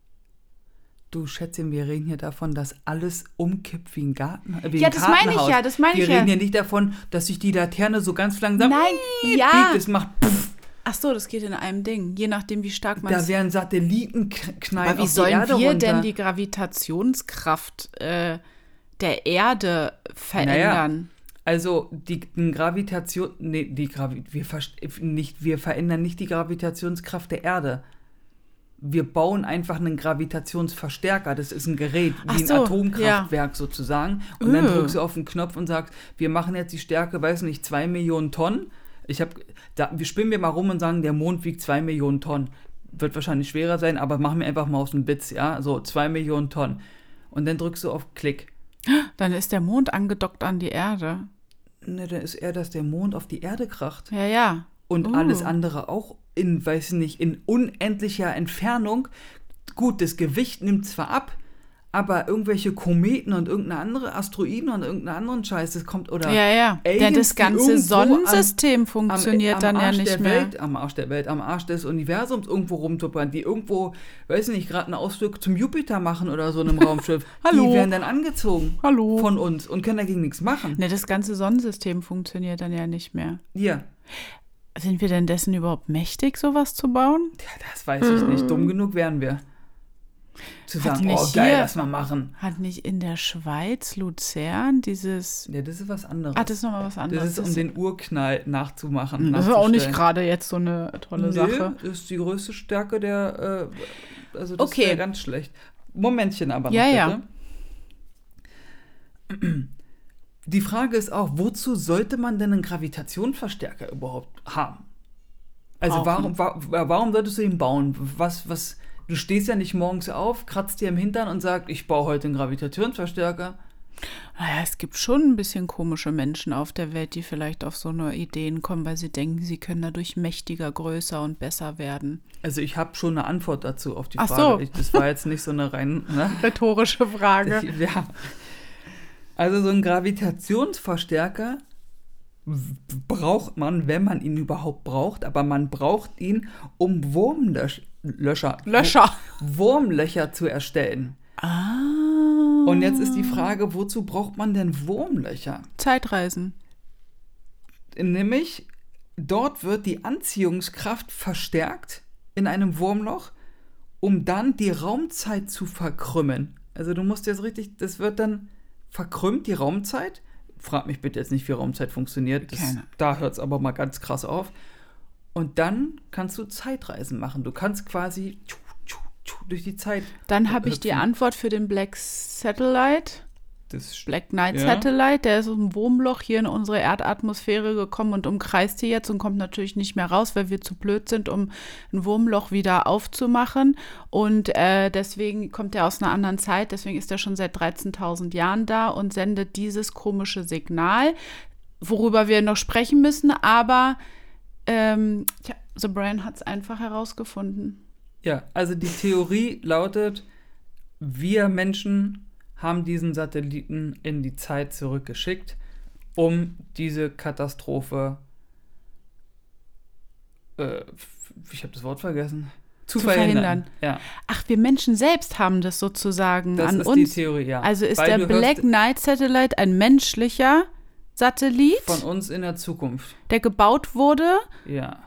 [SPEAKER 2] Du Schätzchen, wir reden hier davon, dass alles umkippt wie ein Garten. Wie
[SPEAKER 1] ja,
[SPEAKER 2] ein
[SPEAKER 1] das meine ich ja, das meine ich ja.
[SPEAKER 2] Wir reden ja nicht davon, dass sich die Laterne so ganz langsam
[SPEAKER 1] Nein,
[SPEAKER 2] piep,
[SPEAKER 1] ja.
[SPEAKER 2] das macht pff.
[SPEAKER 1] Ach so, das geht in einem Ding, je nachdem, wie stark man
[SPEAKER 2] Da
[SPEAKER 1] es...
[SPEAKER 2] werden Satelliten knallen
[SPEAKER 1] Aber wie
[SPEAKER 2] auf die
[SPEAKER 1] sollen
[SPEAKER 2] Erde
[SPEAKER 1] wir
[SPEAKER 2] runter?
[SPEAKER 1] denn die Gravitationskraft äh, der Erde verändern?
[SPEAKER 2] Naja, also die, die Gravitation, nee, die Gravi, wir, nicht, wir verändern nicht die Gravitationskraft der Erde. Wir bauen einfach einen Gravitationsverstärker. Das ist ein Gerät, wie
[SPEAKER 1] Ach
[SPEAKER 2] ein
[SPEAKER 1] so,
[SPEAKER 2] Atomkraftwerk ja. sozusagen. Und
[SPEAKER 1] Öh.
[SPEAKER 2] dann drückst du auf den Knopf und sagst, wir machen jetzt die Stärke, weiß nicht, zwei Millionen Tonnen. Ich hab, da, wir spinnen wir mal rum und sagen, der Mond wiegt zwei Millionen Tonnen. Wird wahrscheinlich schwerer sein, aber machen wir einfach mal aus dem Bits, ja, so zwei Millionen Tonnen. Und dann drückst du auf Klick.
[SPEAKER 1] Dann ist der Mond angedockt an die Erde.
[SPEAKER 2] Ne, dann ist eher, dass der Mond auf die Erde kracht.
[SPEAKER 1] Ja, ja.
[SPEAKER 2] Und
[SPEAKER 1] uh.
[SPEAKER 2] alles andere auch in, weiß ich nicht, in unendlicher Entfernung. Gut, das Gewicht nimmt zwar ab, aber irgendwelche Kometen und irgendeine andere Asteroiden und irgendeinen anderen Scheiß, das kommt, oder
[SPEAKER 1] ja, ja. Denn das ganze Sonnensystem an, funktioniert am, am dann ja nicht
[SPEAKER 2] der
[SPEAKER 1] mehr.
[SPEAKER 2] Welt, am Arsch der Welt, am Arsch des Universums irgendwo rumtuppern, die irgendwo, weiß ich nicht, gerade einen Ausflug zum Jupiter machen oder so in einem Raumschiff.
[SPEAKER 1] Hallo.
[SPEAKER 2] Die werden dann angezogen
[SPEAKER 1] Hallo.
[SPEAKER 2] von uns und können dagegen nichts machen.
[SPEAKER 1] Ne, das ganze Sonnensystem funktioniert dann ja nicht mehr.
[SPEAKER 2] Ja.
[SPEAKER 1] Sind wir denn dessen überhaupt mächtig, sowas zu bauen?
[SPEAKER 2] Ja, das weiß ich nicht. Dumm genug wären wir. Zu sagen, oh geil, hier, lass mal machen.
[SPEAKER 1] Hat nicht in der Schweiz Luzern dieses...
[SPEAKER 2] Ja, das ist was anderes.
[SPEAKER 1] Ah, das ist nochmal was anderes.
[SPEAKER 2] Das ist, um das den Urknall nachzumachen.
[SPEAKER 1] Das ist auch nicht gerade jetzt so eine tolle
[SPEAKER 2] nee,
[SPEAKER 1] Sache.
[SPEAKER 2] Das ist die größte Stärke der... Äh, also das
[SPEAKER 1] okay.
[SPEAKER 2] wäre ganz schlecht. Momentchen aber noch,
[SPEAKER 1] ja,
[SPEAKER 2] bitte. Ja. Die Frage ist auch, wozu sollte man denn einen Gravitationsverstärker überhaupt haben? Also warum, wa- warum solltest du ihn bauen? Was, was Du stehst ja nicht morgens auf, kratzt dir im Hintern und sagst, ich baue heute einen Gravitationsverstärker.
[SPEAKER 1] Naja, es gibt schon ein bisschen komische Menschen auf der Welt, die vielleicht auf so eine Ideen kommen, weil sie denken, sie können dadurch mächtiger, größer und besser werden.
[SPEAKER 2] Also ich habe schon eine Antwort dazu auf die
[SPEAKER 1] Ach
[SPEAKER 2] Frage.
[SPEAKER 1] so.
[SPEAKER 2] Ich, das war jetzt nicht so eine rein... Ne?
[SPEAKER 1] Rhetorische Frage.
[SPEAKER 2] Ja. Also so ein Gravitationsverstärker w- braucht man, wenn man ihn überhaupt braucht, aber man braucht ihn, um Wurmlöcher, Löcher,
[SPEAKER 1] Löcher.
[SPEAKER 2] Wurmlöcher zu erstellen.
[SPEAKER 1] Ah.
[SPEAKER 2] Und jetzt ist die Frage, wozu braucht man denn Wurmlöcher?
[SPEAKER 1] Zeitreisen.
[SPEAKER 2] Nämlich, dort wird die Anziehungskraft verstärkt in einem Wurmloch, um dann die Raumzeit zu verkrümmen. Also du musst jetzt richtig, das wird dann verkrümmt, die Raumzeit. Frag mich bitte jetzt nicht, wie Raumzeit funktioniert. Das,
[SPEAKER 1] Keine.
[SPEAKER 2] da hört es aber mal ganz krass auf. Und dann kannst du Zeitreisen machen. Du kannst quasi tschu, tschu, tschu durch die Zeit.
[SPEAKER 1] Dann habe ich die
[SPEAKER 2] hüpfen.
[SPEAKER 1] Antwort für den Black Satellite.
[SPEAKER 2] Das
[SPEAKER 1] Black Knight
[SPEAKER 2] Ja.
[SPEAKER 1] Satellite, der ist aus dem Wurmloch hier in unsere Erdatmosphäre gekommen und umkreist hier jetzt und kommt natürlich nicht mehr raus, weil wir zu blöd sind, um ein Wurmloch wieder aufzumachen. Und äh, deswegen kommt er aus einer anderen Zeit, deswegen ist er schon seit dreizehntausend Jahren da und sendet dieses komische Signal, worüber wir noch sprechen müssen, aber ähm, tja, The Brain hat es einfach herausgefunden.
[SPEAKER 2] Ja, also die Theorie lautet, wir Menschen haben diesen Satelliten in die Zeit zurückgeschickt, um diese Katastrophe, äh, ich habe das Wort vergessen, zu,
[SPEAKER 1] Zu
[SPEAKER 2] verhindern.
[SPEAKER 1] verhindern.
[SPEAKER 2] Ja,
[SPEAKER 1] Ach, wir Menschen selbst haben das sozusagen
[SPEAKER 2] das
[SPEAKER 1] an
[SPEAKER 2] ist
[SPEAKER 1] uns.
[SPEAKER 2] die Theorie, ja.
[SPEAKER 1] Also ist
[SPEAKER 2] Weil
[SPEAKER 1] der
[SPEAKER 2] du
[SPEAKER 1] Black
[SPEAKER 2] hörst
[SPEAKER 1] Knight Satellite ein menschlicher Satellit,
[SPEAKER 2] von uns in der Zukunft.
[SPEAKER 1] der gebaut wurde,
[SPEAKER 2] Ja,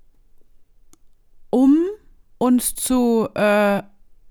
[SPEAKER 1] um uns zu, äh,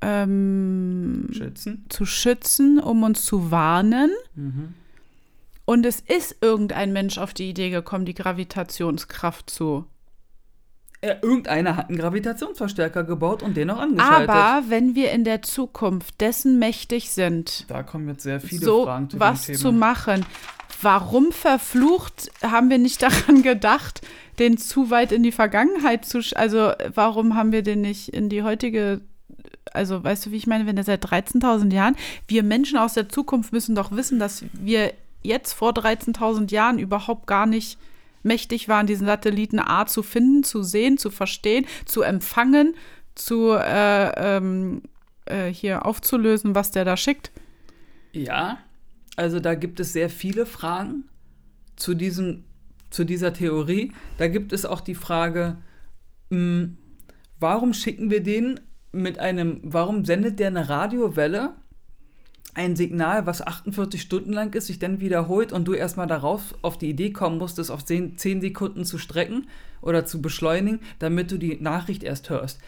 [SPEAKER 1] ähm,
[SPEAKER 2] schützen.
[SPEAKER 1] zu schützen, um uns zu warnen.
[SPEAKER 2] Mhm.
[SPEAKER 1] Und es ist irgendein Mensch auf die Idee gekommen, die Gravitationskraft zu.
[SPEAKER 2] Ja, irgendeiner hat einen Gravitationsverstärker gebaut und den auch angeschaltet.
[SPEAKER 1] Aber wenn wir in der Zukunft dessen mächtig sind,
[SPEAKER 2] Da kommen jetzt sehr viele
[SPEAKER 1] so
[SPEAKER 2] Fragen zu
[SPEAKER 1] was
[SPEAKER 2] dem Thema.
[SPEAKER 1] zu machen. Warum verflucht haben wir nicht daran gedacht, den zu weit in die Vergangenheit zu, sch- also warum haben wir den nicht in die heutige, also weißt du, wie ich meine, wenn der seit dreizehntausend Jahren, wir Menschen aus der Zukunft müssen doch wissen, dass wir jetzt vor dreizehntausend Jahren überhaupt gar nicht mächtig waren, diesen Satelliten A zu finden, zu sehen, zu verstehen, zu empfangen, zu äh, ähm, äh, hier aufzulösen, was der da schickt.
[SPEAKER 2] Ja, also da gibt es sehr viele Fragen zu, diesem, zu dieser Theorie. Da gibt es auch die Frage, mh, warum schicken wir den mit einem, warum sendet der eine Radiowelle, ein Signal, was achtundvierzig Stunden lang ist, sich dann wiederholt und du erstmal darauf auf die Idee kommen musst, es auf zehn Sekunden zu strecken oder zu beschleunigen, damit du die Nachricht erst hörst.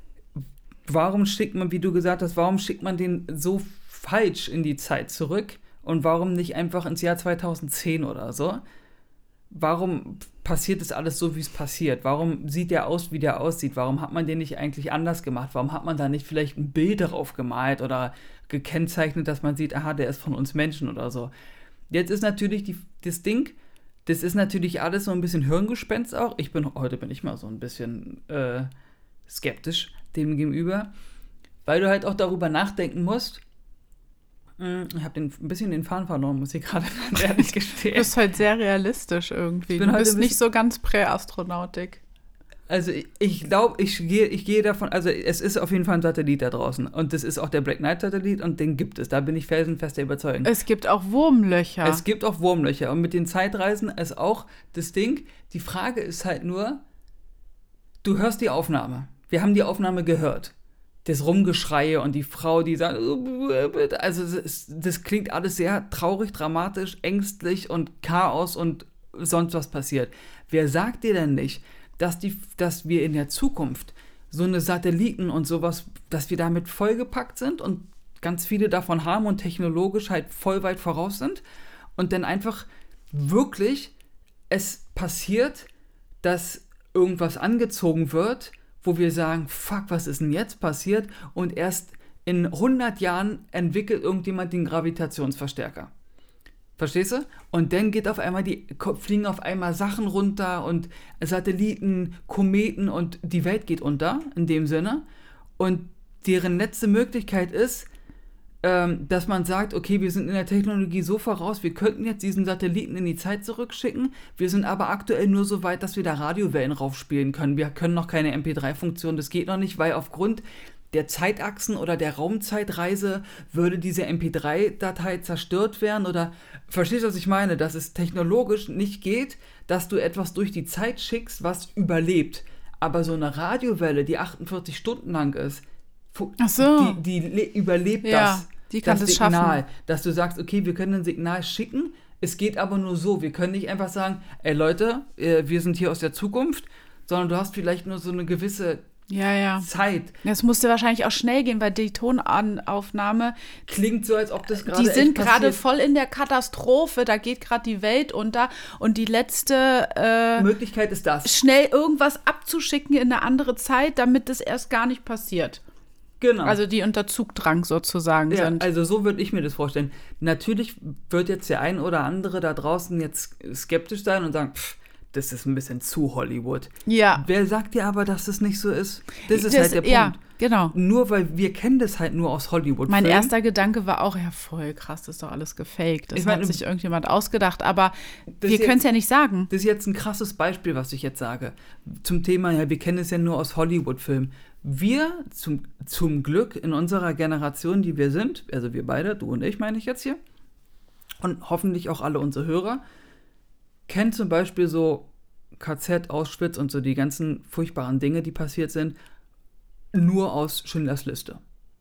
[SPEAKER 2] Warum schickt man, wie du gesagt hast, warum schickt man den so falsch in die Zeit zurück und warum nicht einfach ins Jahr zweitausendzehn oder so? Warum passiert das alles so, wie es passiert? Warum sieht der aus, wie der aussieht? Warum hat man den nicht eigentlich anders gemacht? Warum hat man da nicht vielleicht ein Bild darauf gemalt oder gekennzeichnet, dass man sieht, aha, der ist von uns Menschen oder so? Jetzt ist natürlich die, das Ding, das ist natürlich alles so ein bisschen Hirngespenst auch. Ich bin, heute bin ich mal so ein bisschen äh, skeptisch dem gegenüber, weil du halt auch darüber nachdenken musst. Ich habe ein bisschen den Faden verloren, muss ich gerade ganz ehrlich
[SPEAKER 1] Du
[SPEAKER 2] gestehen.
[SPEAKER 1] bist halt sehr realistisch irgendwie.
[SPEAKER 2] Ich bin
[SPEAKER 1] Du
[SPEAKER 2] heute
[SPEAKER 1] bist
[SPEAKER 2] ein
[SPEAKER 1] nicht
[SPEAKER 2] bisschen-
[SPEAKER 1] so ganz Präastronautik.
[SPEAKER 2] Also ich, ich glaube, ich gehe ich gehe davon, also es ist auf jeden Fall ein Satellit da draußen und das ist auch der Black Knight Satellit und den gibt es, da bin ich felsenfest der Überzeugung.
[SPEAKER 1] Es gibt auch Wurmlöcher.
[SPEAKER 2] Es gibt auch Wurmlöcher und mit den Zeitreisen ist auch das Ding, die Frage ist halt nur, du hörst die Aufnahme, wir haben die Aufnahme gehört, das Rumgeschreie und die Frau, die sagt, also das, das klingt alles sehr traurig, dramatisch, ängstlich und Chaos und sonst was passiert. Wer sagt dir denn nicht, dass, die, dass wir in der Zukunft so eine Satelliten und sowas, dass wir damit vollgepackt sind und ganz viele davon haben und technologisch halt voll weit voraus sind und dann einfach wirklich es passiert, dass irgendwas angezogen wird, wo wir sagen, fuck, was ist denn jetzt passiert? Und erst in hundert Jahren entwickelt irgendjemand den Gravitationsverstärker. Verstehst du? Und dann geht auf einmal die, fliegen auf einmal Sachen runter und Satelliten, Kometen und die Welt geht unter, in dem Sinne. Und deren letzte Möglichkeit ist, ähm, dass man sagt, okay, wir sind in der Technologie so voraus, wir könnten jetzt diesen Satelliten in die Zeit zurückschicken, wir sind aber aktuell nur so weit, dass wir da Radiowellen raufspielen können. Wir können noch keine M P drei Funktion, das geht noch nicht, weil aufgrund der Zeitachsen oder der Raumzeitreise würde diese M P drei Datei zerstört werden oder, verstehst du, was ich meine? Dass es technologisch nicht geht, dass du etwas durch die Zeit schickst, was überlebt. Aber so eine Radiowelle, die achtundvierzig Stunden lang ist,
[SPEAKER 1] Ach so.
[SPEAKER 2] die, die le- überlebt
[SPEAKER 1] Ja,
[SPEAKER 2] das,
[SPEAKER 1] die kann
[SPEAKER 2] das
[SPEAKER 1] das
[SPEAKER 2] Signal.
[SPEAKER 1] schaffen.
[SPEAKER 2] Dass du sagst, okay, wir können ein Signal schicken, es geht aber nur so. Wir können nicht einfach sagen, ey Leute, äh, wir sind hier aus der Zukunft, sondern du hast vielleicht nur so eine gewisse
[SPEAKER 1] Ja, ja.
[SPEAKER 2] Zeit.
[SPEAKER 1] Das musste wahrscheinlich auch schnell gehen, weil die Tonaufnahme,
[SPEAKER 2] Klingt so, als ob das gerade
[SPEAKER 1] die sind
[SPEAKER 2] echt
[SPEAKER 1] gerade
[SPEAKER 2] passiert.
[SPEAKER 1] voll in der Katastrophe, da geht gerade die Welt unter und die letzte äh,
[SPEAKER 2] Möglichkeit ist das.
[SPEAKER 1] schnell irgendwas abzuschicken in eine andere Zeit, damit das erst gar nicht passiert.
[SPEAKER 2] Genau.
[SPEAKER 1] Also die unter Zugdrang sozusagen
[SPEAKER 2] ja,
[SPEAKER 1] sind.
[SPEAKER 2] also so würde ich mir das vorstellen. Natürlich wird jetzt der ein oder andere da draußen jetzt skeptisch sein und sagen, pff, das ist ein bisschen zu Hollywood.
[SPEAKER 1] Ja.
[SPEAKER 2] Wer sagt dir aber, dass das nicht so ist? Das ist
[SPEAKER 1] Das-
[SPEAKER 2] halt der Punkt.
[SPEAKER 1] ja, genau.
[SPEAKER 2] Nur weil wir kennen das halt nur aus Hollywood.
[SPEAKER 1] Mein erster Gedanke war auch, ja voll krass, das ist doch alles gefaked. Das
[SPEAKER 2] Ich meine,
[SPEAKER 1] hat sich irgendjemand ausgedacht, aber
[SPEAKER 2] das
[SPEAKER 1] wir
[SPEAKER 2] jetzt-
[SPEAKER 1] können es ja nicht sagen.
[SPEAKER 2] Das ist jetzt ein krasses Beispiel, was ich jetzt sage. Zum Thema, ja, wir kennen es ja nur aus Hollywood-Filmen. Wir, zum, zum Glück in unserer Generation, die wir sind, also wir beide, du und ich meine ich jetzt hier, und hoffentlich auch alle unsere Hörer, kennen zum Beispiel so K Z, Auschwitz und so die ganzen furchtbaren Dinge, die passiert sind, nur aus Schindlers Liste.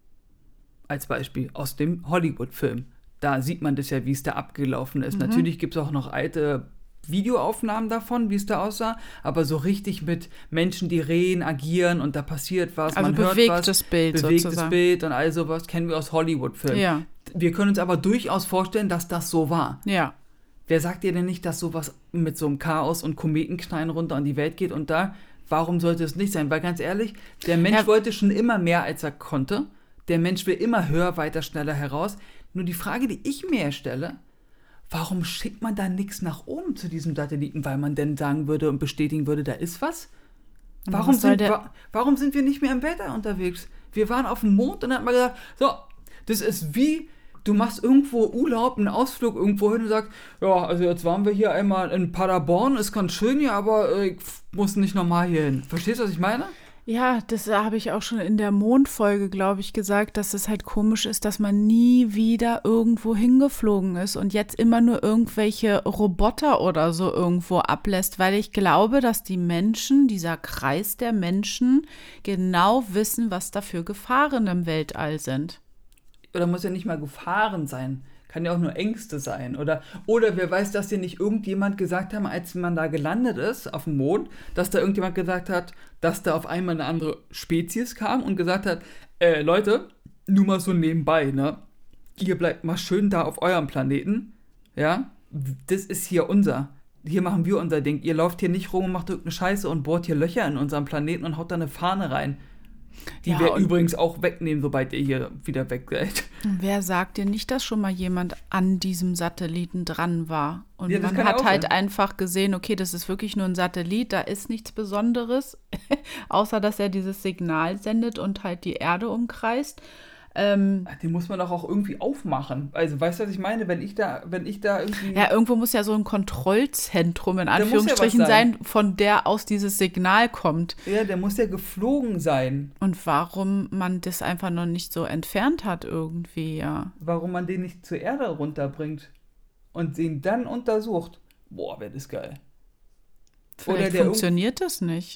[SPEAKER 2] Als Beispiel aus dem Hollywood-Film. Da sieht man das ja, wie es da abgelaufen ist. Natürlich gibt es auch noch alte Videoaufnahmen davon, wie es da aussah, aber so richtig mit Menschen, die reden, agieren und da passiert was,
[SPEAKER 1] Also
[SPEAKER 2] man hört
[SPEAKER 1] bewegtes
[SPEAKER 2] was,
[SPEAKER 1] Bild
[SPEAKER 2] bewegtes
[SPEAKER 1] sozusagen.
[SPEAKER 2] Bild und all sowas kennen wir aus Hollywood-Filmen.
[SPEAKER 1] Ja.
[SPEAKER 2] Wir können uns aber durchaus vorstellen, dass das so war.
[SPEAKER 1] Ja.
[SPEAKER 2] Wer sagt dir denn nicht, dass sowas mit so einem Chaos und Kometenknallen runter an die Welt geht und da, warum sollte es nicht sein? Weil ganz ehrlich, der Mensch
[SPEAKER 1] Ja.
[SPEAKER 2] wollte schon immer mehr, als er konnte. Der Mensch will immer höher, weiter, schneller heraus. Nur die Frage, die ich mir stelle, warum schickt man da nichts nach oben zu diesem Satelliten, weil man denn sagen würde und bestätigen würde, da ist was?
[SPEAKER 1] Aber
[SPEAKER 2] Warum,
[SPEAKER 1] was soll
[SPEAKER 2] sind,
[SPEAKER 1] der-
[SPEAKER 2] wa warum sind wir nicht mehr im Weltall unterwegs? Wir waren auf dem Mond und dann hat man gesagt, so, das ist wie, du machst irgendwo Urlaub, einen Ausflug irgendwo hin und sagst, ja, also jetzt waren wir hier einmal in Paderborn, ist ganz schön hier, aber äh, ich muss nicht nochmal hier hin. Verstehst du, was ich meine?
[SPEAKER 1] Ja, das habe ich auch schon in der Mondfolge, glaube ich, gesagt, dass es halt komisch ist, dass man nie wieder irgendwo hingeflogen ist und jetzt immer nur irgendwelche Roboter oder so irgendwo ablässt, weil ich glaube, dass die Menschen, dieser Kreis der Menschen, genau wissen, was da für Gefahren im Weltall sind.
[SPEAKER 2] Oder muss ja nicht mal Gefahren sein. Kann ja auch nur Ängste sein. Oder, oder wer weiß, dass dir nicht irgendjemand gesagt haben, als man da gelandet ist, auf dem Mond, dass da irgendjemand gesagt hat, dass da auf einmal eine andere Spezies kam und gesagt hat, äh, Leute, nur mal so nebenbei, ne? Ihr bleibt mal schön da auf eurem Planeten, ja? Das ist hier unser. Hier machen wir unser Ding. Ihr lauft hier nicht rum und macht irgendeine Scheiße und bohrt hier Löcher in unserem Planeten und haut da eine Fahne rein. Die
[SPEAKER 1] Ja,
[SPEAKER 2] wir
[SPEAKER 1] und-
[SPEAKER 2] übrigens auch wegnehmen, sobald ihr hier wieder weg seid.
[SPEAKER 1] Wer sagt dir nicht, dass schon mal jemand an diesem Satelliten dran war? Und
[SPEAKER 2] Ja, das
[SPEAKER 1] man
[SPEAKER 2] kann ja
[SPEAKER 1] hat
[SPEAKER 2] auch
[SPEAKER 1] halt
[SPEAKER 2] sein.
[SPEAKER 1] einfach gesehen, okay, das ist wirklich nur ein Satellit, da ist nichts Besonderes, außer dass er dieses Signal sendet und halt die Erde umkreist. Ähm,
[SPEAKER 2] Den muss man doch auch irgendwie aufmachen. Also, weißt du, was ich meine? Wenn ich da, wenn ich da irgendwie.
[SPEAKER 1] ja, irgendwo muss ja so ein Kontrollzentrum in
[SPEAKER 2] muss ja was
[SPEAKER 1] Anführungsstrichen
[SPEAKER 2] sein.
[SPEAKER 1] sein, von der aus dieses Signal kommt.
[SPEAKER 2] Ja, der muss ja geflogen sein.
[SPEAKER 1] Und warum man das einfach noch nicht so entfernt hat irgendwie, ja.
[SPEAKER 2] Warum man den nicht zur Erde runterbringt und den dann untersucht. Boah, wäre das geil.
[SPEAKER 1] Vielleicht
[SPEAKER 2] der
[SPEAKER 1] funktioniert das nicht.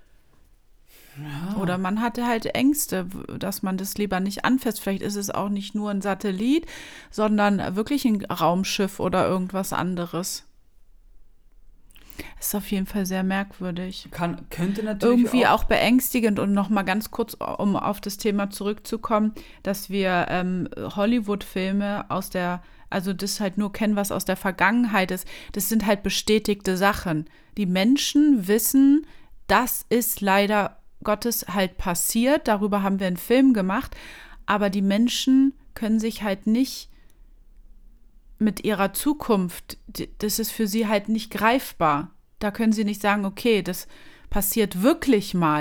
[SPEAKER 1] Oder man hatte halt Ängste, w- dass man das lieber nicht anfasst. Vielleicht ist es auch nicht nur ein Satellit, sondern wirklich ein Raumschiff oder irgendwas anderes. Ist auf jeden Fall sehr merkwürdig.
[SPEAKER 2] Kann, könnte natürlich
[SPEAKER 1] Irgendwie auch, beängstigend und noch mal ganz kurz, um auf das Thema zurückzukommen, dass wir ähm, Hollywood-Filme aus der, also das halt nur kennen, was aus der Vergangenheit ist. Das sind halt bestätigte Sachen. Die Menschen wissen, das ist leider Gottes halt passiert. Darüber haben wir einen Film gemacht. Aber die Menschen können sich halt nicht mit ihrer Zukunft, d- das ist für sie halt nicht greifbar. Da können sie nicht sagen, okay, das passiert wirklich mal,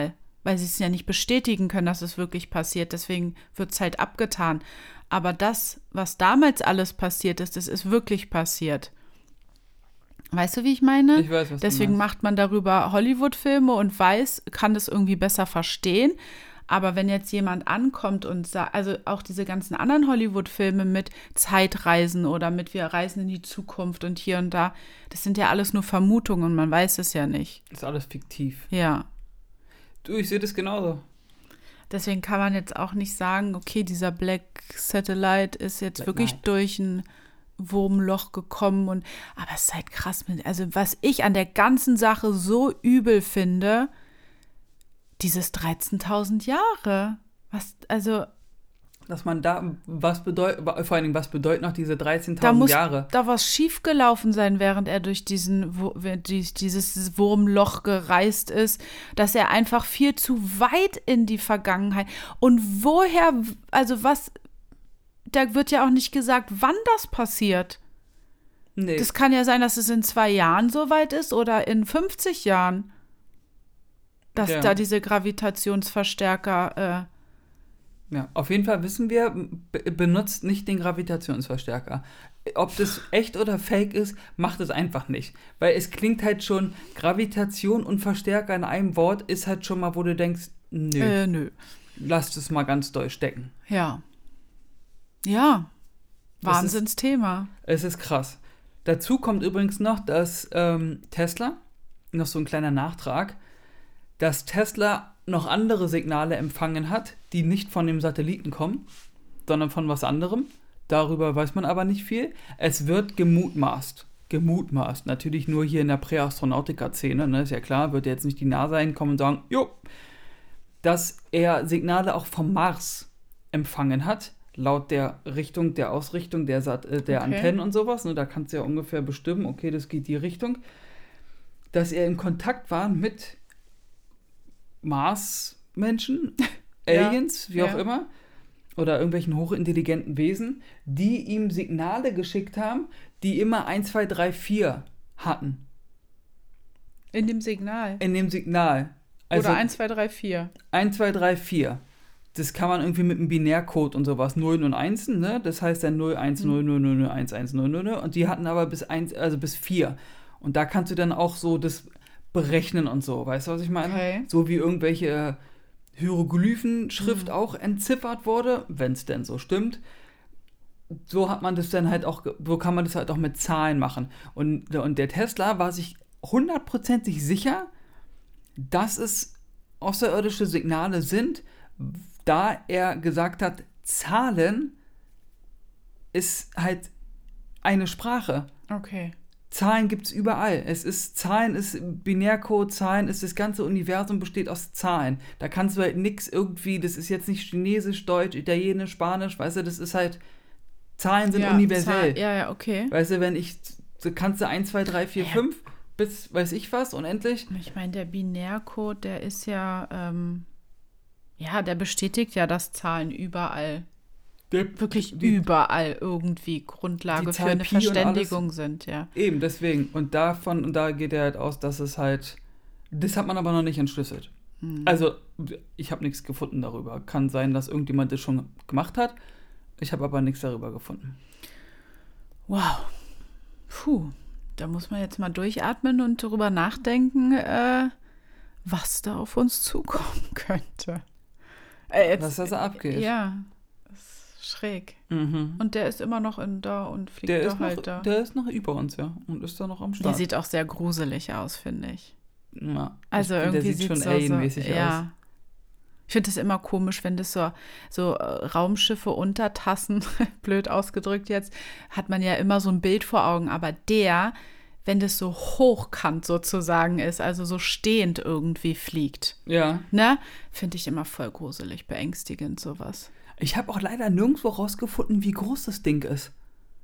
[SPEAKER 1] weil sie es ja nicht bestätigen können, dass es wirklich passiert. Deswegen wird es halt abgetan. Aber das, was damals alles passiert ist, das ist wirklich passiert. Weißt du, wie ich meine?
[SPEAKER 2] Ich weiß, was
[SPEAKER 1] Deswegen
[SPEAKER 2] du meinst.
[SPEAKER 1] macht man darüber Hollywood-Filme und weiß, kann das irgendwie besser verstehen. Aber wenn jetzt jemand ankommt und sagt, also auch diese ganzen anderen Hollywood-Filme mit Zeitreisen oder mit wir reisen in die Zukunft und hier und da, das sind ja alles nur Vermutungen, man weiß es ja nicht.
[SPEAKER 2] Ist alles fiktiv.
[SPEAKER 1] Ja.
[SPEAKER 2] Du, ich sehe das genauso.
[SPEAKER 1] Deswegen kann man jetzt auch nicht sagen, okay, dieser Black Satellite ist jetzt
[SPEAKER 2] Black
[SPEAKER 1] wirklich
[SPEAKER 2] Knight.
[SPEAKER 1] durch ein Wurmloch gekommen. Und, aber es ist halt krass. Mit, also was ich an der ganzen Sache so übel finde, dieses dreizehntausend Jahre. Was, also
[SPEAKER 2] Dass man da, was bedeutet, vor allen Dingen, was bedeuten noch diese
[SPEAKER 1] da
[SPEAKER 2] dreizehntausend
[SPEAKER 1] muss
[SPEAKER 2] Jahre?
[SPEAKER 1] da was schiefgelaufen sein, während er durch diesen, Wu- die- dieses Wurmloch gereist ist, dass er einfach viel zu weit in die Vergangenheit. Und woher, also was, da wird ja auch nicht gesagt, wann das passiert.
[SPEAKER 2] Nee.
[SPEAKER 1] Das kann ja sein, dass es in zwei Jahren so weit ist oder in fünfzig Jahren, dass
[SPEAKER 2] Ja.
[SPEAKER 1] da diese Gravitationsverstärker,
[SPEAKER 2] Ja, auf jeden Fall wissen wir, be- benutzt nicht den Gravitationsverstärker. Ob das echt oder fake ist, macht es einfach nicht. Weil es klingt halt schon, Gravitation und Verstärker in einem Wort ist halt schon mal, wo du denkst, nö,
[SPEAKER 1] äh, äh, nö.
[SPEAKER 2] lass das mal ganz doll stecken.
[SPEAKER 1] Ja. Ja.
[SPEAKER 2] Das ist-
[SPEAKER 1] Wahnsinnsthema.
[SPEAKER 2] Es ist krass. Dazu kommt übrigens noch, dass ähm, Tesla, noch so ein kleiner Nachtrag, dass Tesla noch andere Signale empfangen hat, die nicht von dem Satelliten kommen, sondern von was anderem. Darüber weiß man aber nicht viel. Es wird gemutmaßt. Gemutmaßt. Natürlich nur hier in der Präastronautika-Szene, ne? Ist ja klar, wird jetzt nicht die NASA hinkommen und sagen, jo, dass er Signale auch vom Mars empfangen hat, laut der Richtung, der Ausrichtung der, Sat äh, der
[SPEAKER 1] Okay.
[SPEAKER 2] Antennen und sowas. Ne? Da kannst du ja ungefähr bestimmen, okay, das geht die Richtung. Dass er in Kontakt war mit Mars-Menschen,
[SPEAKER 1] Ja,
[SPEAKER 2] Aliens, wie auch
[SPEAKER 1] ja.
[SPEAKER 2] immer, oder irgendwelchen hochintelligenten Wesen, die ihm Signale geschickt haben, die immer eins, zwei, drei, vier hatten.
[SPEAKER 1] In dem Signal.
[SPEAKER 2] In dem Signal. Also
[SPEAKER 1] Oder eins, zwei, drei, vier.
[SPEAKER 2] eins, zwei, drei, vier. Das kann man irgendwie mit einem Binärcode und sowas, Nullen und Einsen, ne? Das heißt dann null, eins, null, null, null, null, eins, eins, null, null, null. Und die hatten aber bis eins, also bis vier. Und da kannst du dann auch so das berechnen und so. Weißt du, was ich meine?
[SPEAKER 1] Okay.
[SPEAKER 2] So wie irgendwelche Hieroglyphenschrift auch entziffert wurde, wenn es denn so stimmt. So hat man das dann halt auch, so kann man das halt auch mit Zahlen machen. Und, und der Tesla war sich hundertprozentig sicher, dass es außerirdische Signale sind, da er gesagt hat, Zahlen ist halt eine Sprache.
[SPEAKER 1] Okay.
[SPEAKER 2] Zahlen gibt es überall. Es ist, Zahlen ist Binärcode, Zahlen ist, das ganze Universum besteht aus Zahlen. Da kannst du halt nichts irgendwie, das ist jetzt nicht Chinesisch, Deutsch, Italienisch, Spanisch, weißt du, das ist halt, Zahlen sind
[SPEAKER 1] ja,
[SPEAKER 2] universell.
[SPEAKER 1] Zahl- Ja, ja, okay.
[SPEAKER 2] Weißt du, wenn ich, so kannst du eins, zwei, drei, vier,
[SPEAKER 1] Ja.
[SPEAKER 2] fünf, bis weiß ich was, unendlich.
[SPEAKER 1] Ich meine, der Binärcode, der ist ja, ähm, ja, der bestätigt ja, dass Zahlen überall,
[SPEAKER 2] Der,
[SPEAKER 1] wirklich
[SPEAKER 2] die,
[SPEAKER 1] überall irgendwie Grundlage
[SPEAKER 2] die
[SPEAKER 1] für
[SPEAKER 2] Zahl
[SPEAKER 1] eine
[SPEAKER 2] Pi und
[SPEAKER 1] Verständigung sind, ja.
[SPEAKER 2] Eben, deswegen. Und davon, und da geht er halt aus, dass es halt, das hat man aber noch nicht entschlüsselt.
[SPEAKER 1] Hm.
[SPEAKER 2] Also, ich habe nichts gefunden darüber. Kann sein, dass irgendjemand das schon gemacht hat. Ich habe aber nichts darüber gefunden.
[SPEAKER 1] Wow. Puh. Da muss man jetzt mal durchatmen und darüber nachdenken, äh, was da auf uns zukommen könnte. Äh, jetzt,
[SPEAKER 2] Was da so abgeht.
[SPEAKER 1] Ja, das ist schräg.
[SPEAKER 2] Mhm.
[SPEAKER 1] Und der ist immer noch in da und fliegt
[SPEAKER 2] Der
[SPEAKER 1] da
[SPEAKER 2] ist,
[SPEAKER 1] halt
[SPEAKER 2] noch,
[SPEAKER 1] da.
[SPEAKER 2] der ist noch über uns, ja. Und ist da noch am
[SPEAKER 1] Der
[SPEAKER 2] Start.
[SPEAKER 1] sieht auch sehr gruselig aus, finde ich.
[SPEAKER 2] ja.
[SPEAKER 1] Also
[SPEAKER 2] Ich finde,
[SPEAKER 1] irgendwie
[SPEAKER 2] der sieht schon
[SPEAKER 1] so,
[SPEAKER 2] alienmäßig
[SPEAKER 1] so,
[SPEAKER 2] aus.
[SPEAKER 1] ja. Ich finde es immer komisch, wenn das so, so äh, Raumschiffe untertassen, blöd ausgedrückt jetzt, hat man ja immer so ein Bild vor Augen. Aber der, wenn das so hochkant sozusagen ist, also so stehend irgendwie fliegt,
[SPEAKER 2] Ja.
[SPEAKER 1] ne, finde ich immer voll gruselig, beängstigend sowas.
[SPEAKER 2] Ich habe auch leider nirgendwo rausgefunden, wie groß das Ding ist.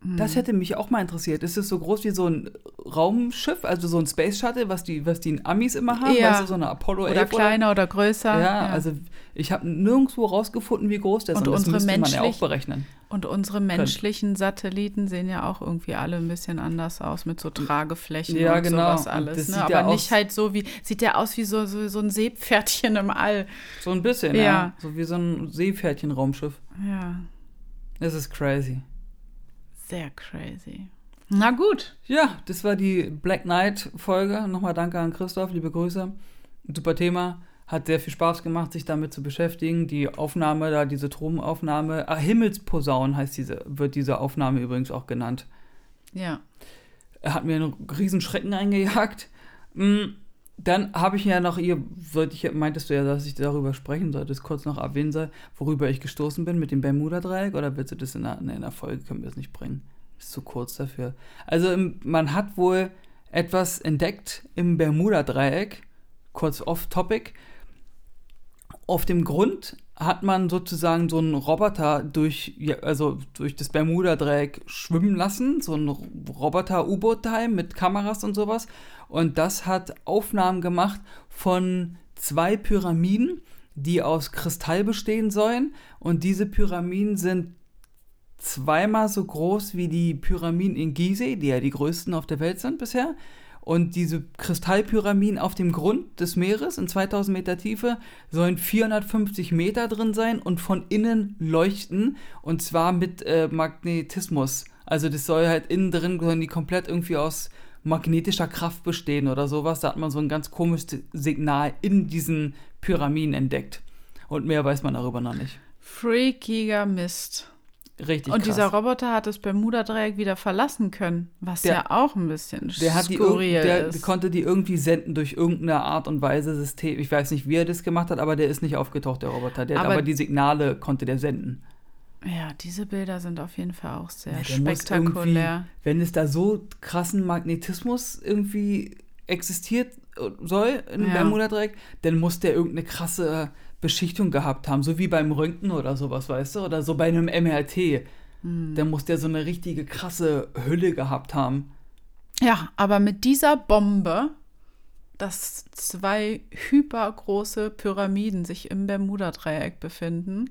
[SPEAKER 2] Das hätte mich auch mal interessiert. Ist es so groß wie so ein Raumschiff, also so ein Space Shuttle, was die, was die Amis immer haben?
[SPEAKER 1] Ja.
[SPEAKER 2] Weißt du, so eine Apollo elf
[SPEAKER 1] Oder kleiner oder, oder größer.
[SPEAKER 2] Ja, ja, also ich habe nirgendwo rausgefunden, wie groß der ist.
[SPEAKER 1] Und,
[SPEAKER 2] Und das
[SPEAKER 1] unsere
[SPEAKER 2] müsste man ja
[SPEAKER 1] menschlich-
[SPEAKER 2] auch berechnen.
[SPEAKER 1] Und unsere menschlichen Satelliten sehen ja auch irgendwie alle ein bisschen anders aus, mit so Trageflächen
[SPEAKER 2] Ja,
[SPEAKER 1] und
[SPEAKER 2] genau.
[SPEAKER 1] sowas
[SPEAKER 2] Und
[SPEAKER 1] alles.
[SPEAKER 2] das
[SPEAKER 1] Ne?
[SPEAKER 2] sieht
[SPEAKER 1] Aber
[SPEAKER 2] ja
[SPEAKER 1] nicht
[SPEAKER 2] aus-
[SPEAKER 1] halt so wie, sieht ja aus wie so, so, so ein Seepferdchen im All.
[SPEAKER 2] So ein bisschen, ja.
[SPEAKER 1] Ja.
[SPEAKER 2] So wie so ein Seepferdchen-Raumschiff.
[SPEAKER 1] Ja,
[SPEAKER 2] Das ist crazy.
[SPEAKER 1] sehr crazy. Na gut.
[SPEAKER 2] Ja, das war die Black Knight-Folge. Nochmal danke an Christoph, liebe Grüße. Super Thema. Hat sehr viel Spaß gemacht, sich damit zu beschäftigen. Die Aufnahme, da diese Tropenaufnahme, ah, Himmelsposaunen heißt diese, wird diese Aufnahme übrigens auch genannt.
[SPEAKER 1] Ja.
[SPEAKER 2] Hat mir einen riesen Schrecken eingejagt. Mm, Dann habe ich ja noch, ihr, sollte ich, meintest du ja, dass ich darüber sprechen sollte, es kurz noch erwähnen soll, worüber ich gestoßen bin mit dem Bermuda-Dreieck, oder willst du das in einer, in einer Folge, können wir das nicht bringen? Ist zu kurz dafür. Also im, man hat wohl etwas entdeckt im Bermuda-Dreieck, kurz off-topic. Auf dem Grund hat man sozusagen so einen Roboter durch, ja, also durch das Bermuda-Dreieck schwimmen lassen, so ein Roboter-U-Boot-Teil mit Kameras und sowas. Und das hat Aufnahmen gemacht von zwei Pyramiden, die aus Kristall bestehen sollen. Und diese Pyramiden sind zweimal so groß wie die Pyramiden in Gizeh, die ja die größten auf der Welt sind bisher. Und diese Kristallpyramiden auf dem Grund des Meeres in zweitausend Meter Tiefe sollen vierhundertfünfzig Meter drin sein und von innen leuchten. Und zwar mit äh, Magnetismus. Also das soll halt innen drin, sollen die komplett irgendwie aus magnetischer Kraft bestehen oder sowas. Da hat man so ein ganz komisches Signal in diesen Pyramiden entdeckt. Und mehr weiß man darüber noch nicht.
[SPEAKER 1] Freakiger Mist.
[SPEAKER 2] Richtig
[SPEAKER 1] Und
[SPEAKER 2] krass.
[SPEAKER 1] dieser Roboter hat das Bermuda-Dreieck wieder verlassen können, was
[SPEAKER 2] Der-
[SPEAKER 1] ja auch ein bisschen
[SPEAKER 2] Der, hat die
[SPEAKER 1] skurril
[SPEAKER 2] irg- der
[SPEAKER 1] ist.
[SPEAKER 2] konnte die irgendwie senden durch irgendeine Art und Weise System. Ich weiß nicht, wie er das gemacht hat, aber der ist nicht aufgetaucht, der Roboter. Der, aber,
[SPEAKER 1] Aber-
[SPEAKER 2] aber die Signale konnte der senden.
[SPEAKER 1] Ja, diese Bilder sind auf jeden Fall auch sehr
[SPEAKER 2] Ja, der muss
[SPEAKER 1] spektakulär.
[SPEAKER 2] Wenn es da so krassen Magnetismus irgendwie existiert äh, soll im
[SPEAKER 1] Ja.
[SPEAKER 2] Bermuda-Dreieck, dann muss der irgendeine krasse Beschichtung gehabt haben, so wie beim Röntgen oder sowas, weißt du? Oder so bei einem M R T.
[SPEAKER 1] Hm.
[SPEAKER 2] Dann muss der so eine richtige krasse Hülle gehabt haben.
[SPEAKER 1] Ja, aber mit dieser Bombe, dass zwei hypergroße Pyramiden sich im Bermuda-Dreieck befinden,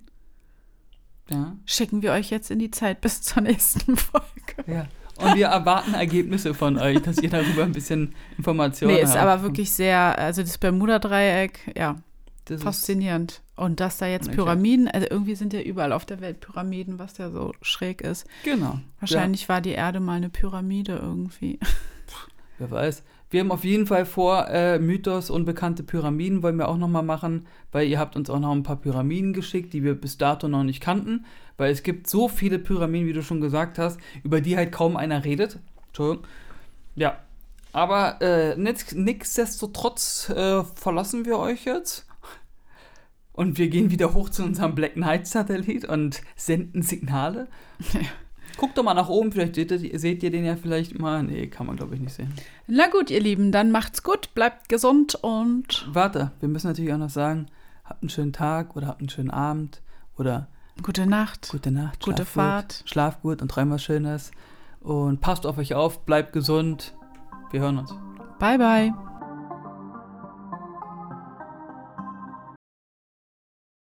[SPEAKER 2] Ja.
[SPEAKER 1] schicken wir euch jetzt in die Zeit bis zur nächsten Folge.
[SPEAKER 2] Ja. Und wir erwarten Ergebnisse von euch, dass ihr darüber ein bisschen Informationen
[SPEAKER 1] Nee,
[SPEAKER 2] habt.
[SPEAKER 1] ist aber wirklich sehr, also das Bermuda-Dreieck, ja,
[SPEAKER 2] Das ist-
[SPEAKER 1] faszinierend. Und dass da jetzt
[SPEAKER 2] Okay.
[SPEAKER 1] Pyramiden, also irgendwie sind ja überall auf der Welt Pyramiden, was ja so schräg ist.
[SPEAKER 2] Genau.
[SPEAKER 1] Wahrscheinlich war die Erde mal eine Pyramide irgendwie.
[SPEAKER 2] Ja, wer weiß. Wir haben auf jeden Fall vor, äh, Mythos, unbekannte Pyramiden wollen wir auch nochmal machen, weil ihr habt uns auch noch ein paar Pyramiden geschickt, die wir bis dato noch nicht kannten, weil es gibt so viele Pyramiden, wie du schon gesagt hast, über die halt kaum einer redet. Entschuldigung. Ja, aber äh, nix, nichtsdestotrotz äh, verlassen wir euch jetzt und wir gehen wieder hoch zu unserem Black Knight-Satellit und senden Signale. Guckt doch mal nach oben, vielleicht seht ihr, seht ihr den ja vielleicht mal. Nee, kann man glaube ich nicht sehen.
[SPEAKER 1] Na gut, ihr Lieben, dann macht's gut, bleibt gesund und
[SPEAKER 2] Warte, wir müssen natürlich auch noch sagen, habt einen schönen Tag oder habt einen schönen Abend oder
[SPEAKER 1] gute Nacht.
[SPEAKER 2] gute Nacht.
[SPEAKER 1] Gute
[SPEAKER 2] schlaf
[SPEAKER 1] Fahrt.
[SPEAKER 2] Gut, schlaf gut und träumt was Schönes. Und passt auf euch auf, bleibt gesund. Wir hören uns.
[SPEAKER 1] Bye, bye.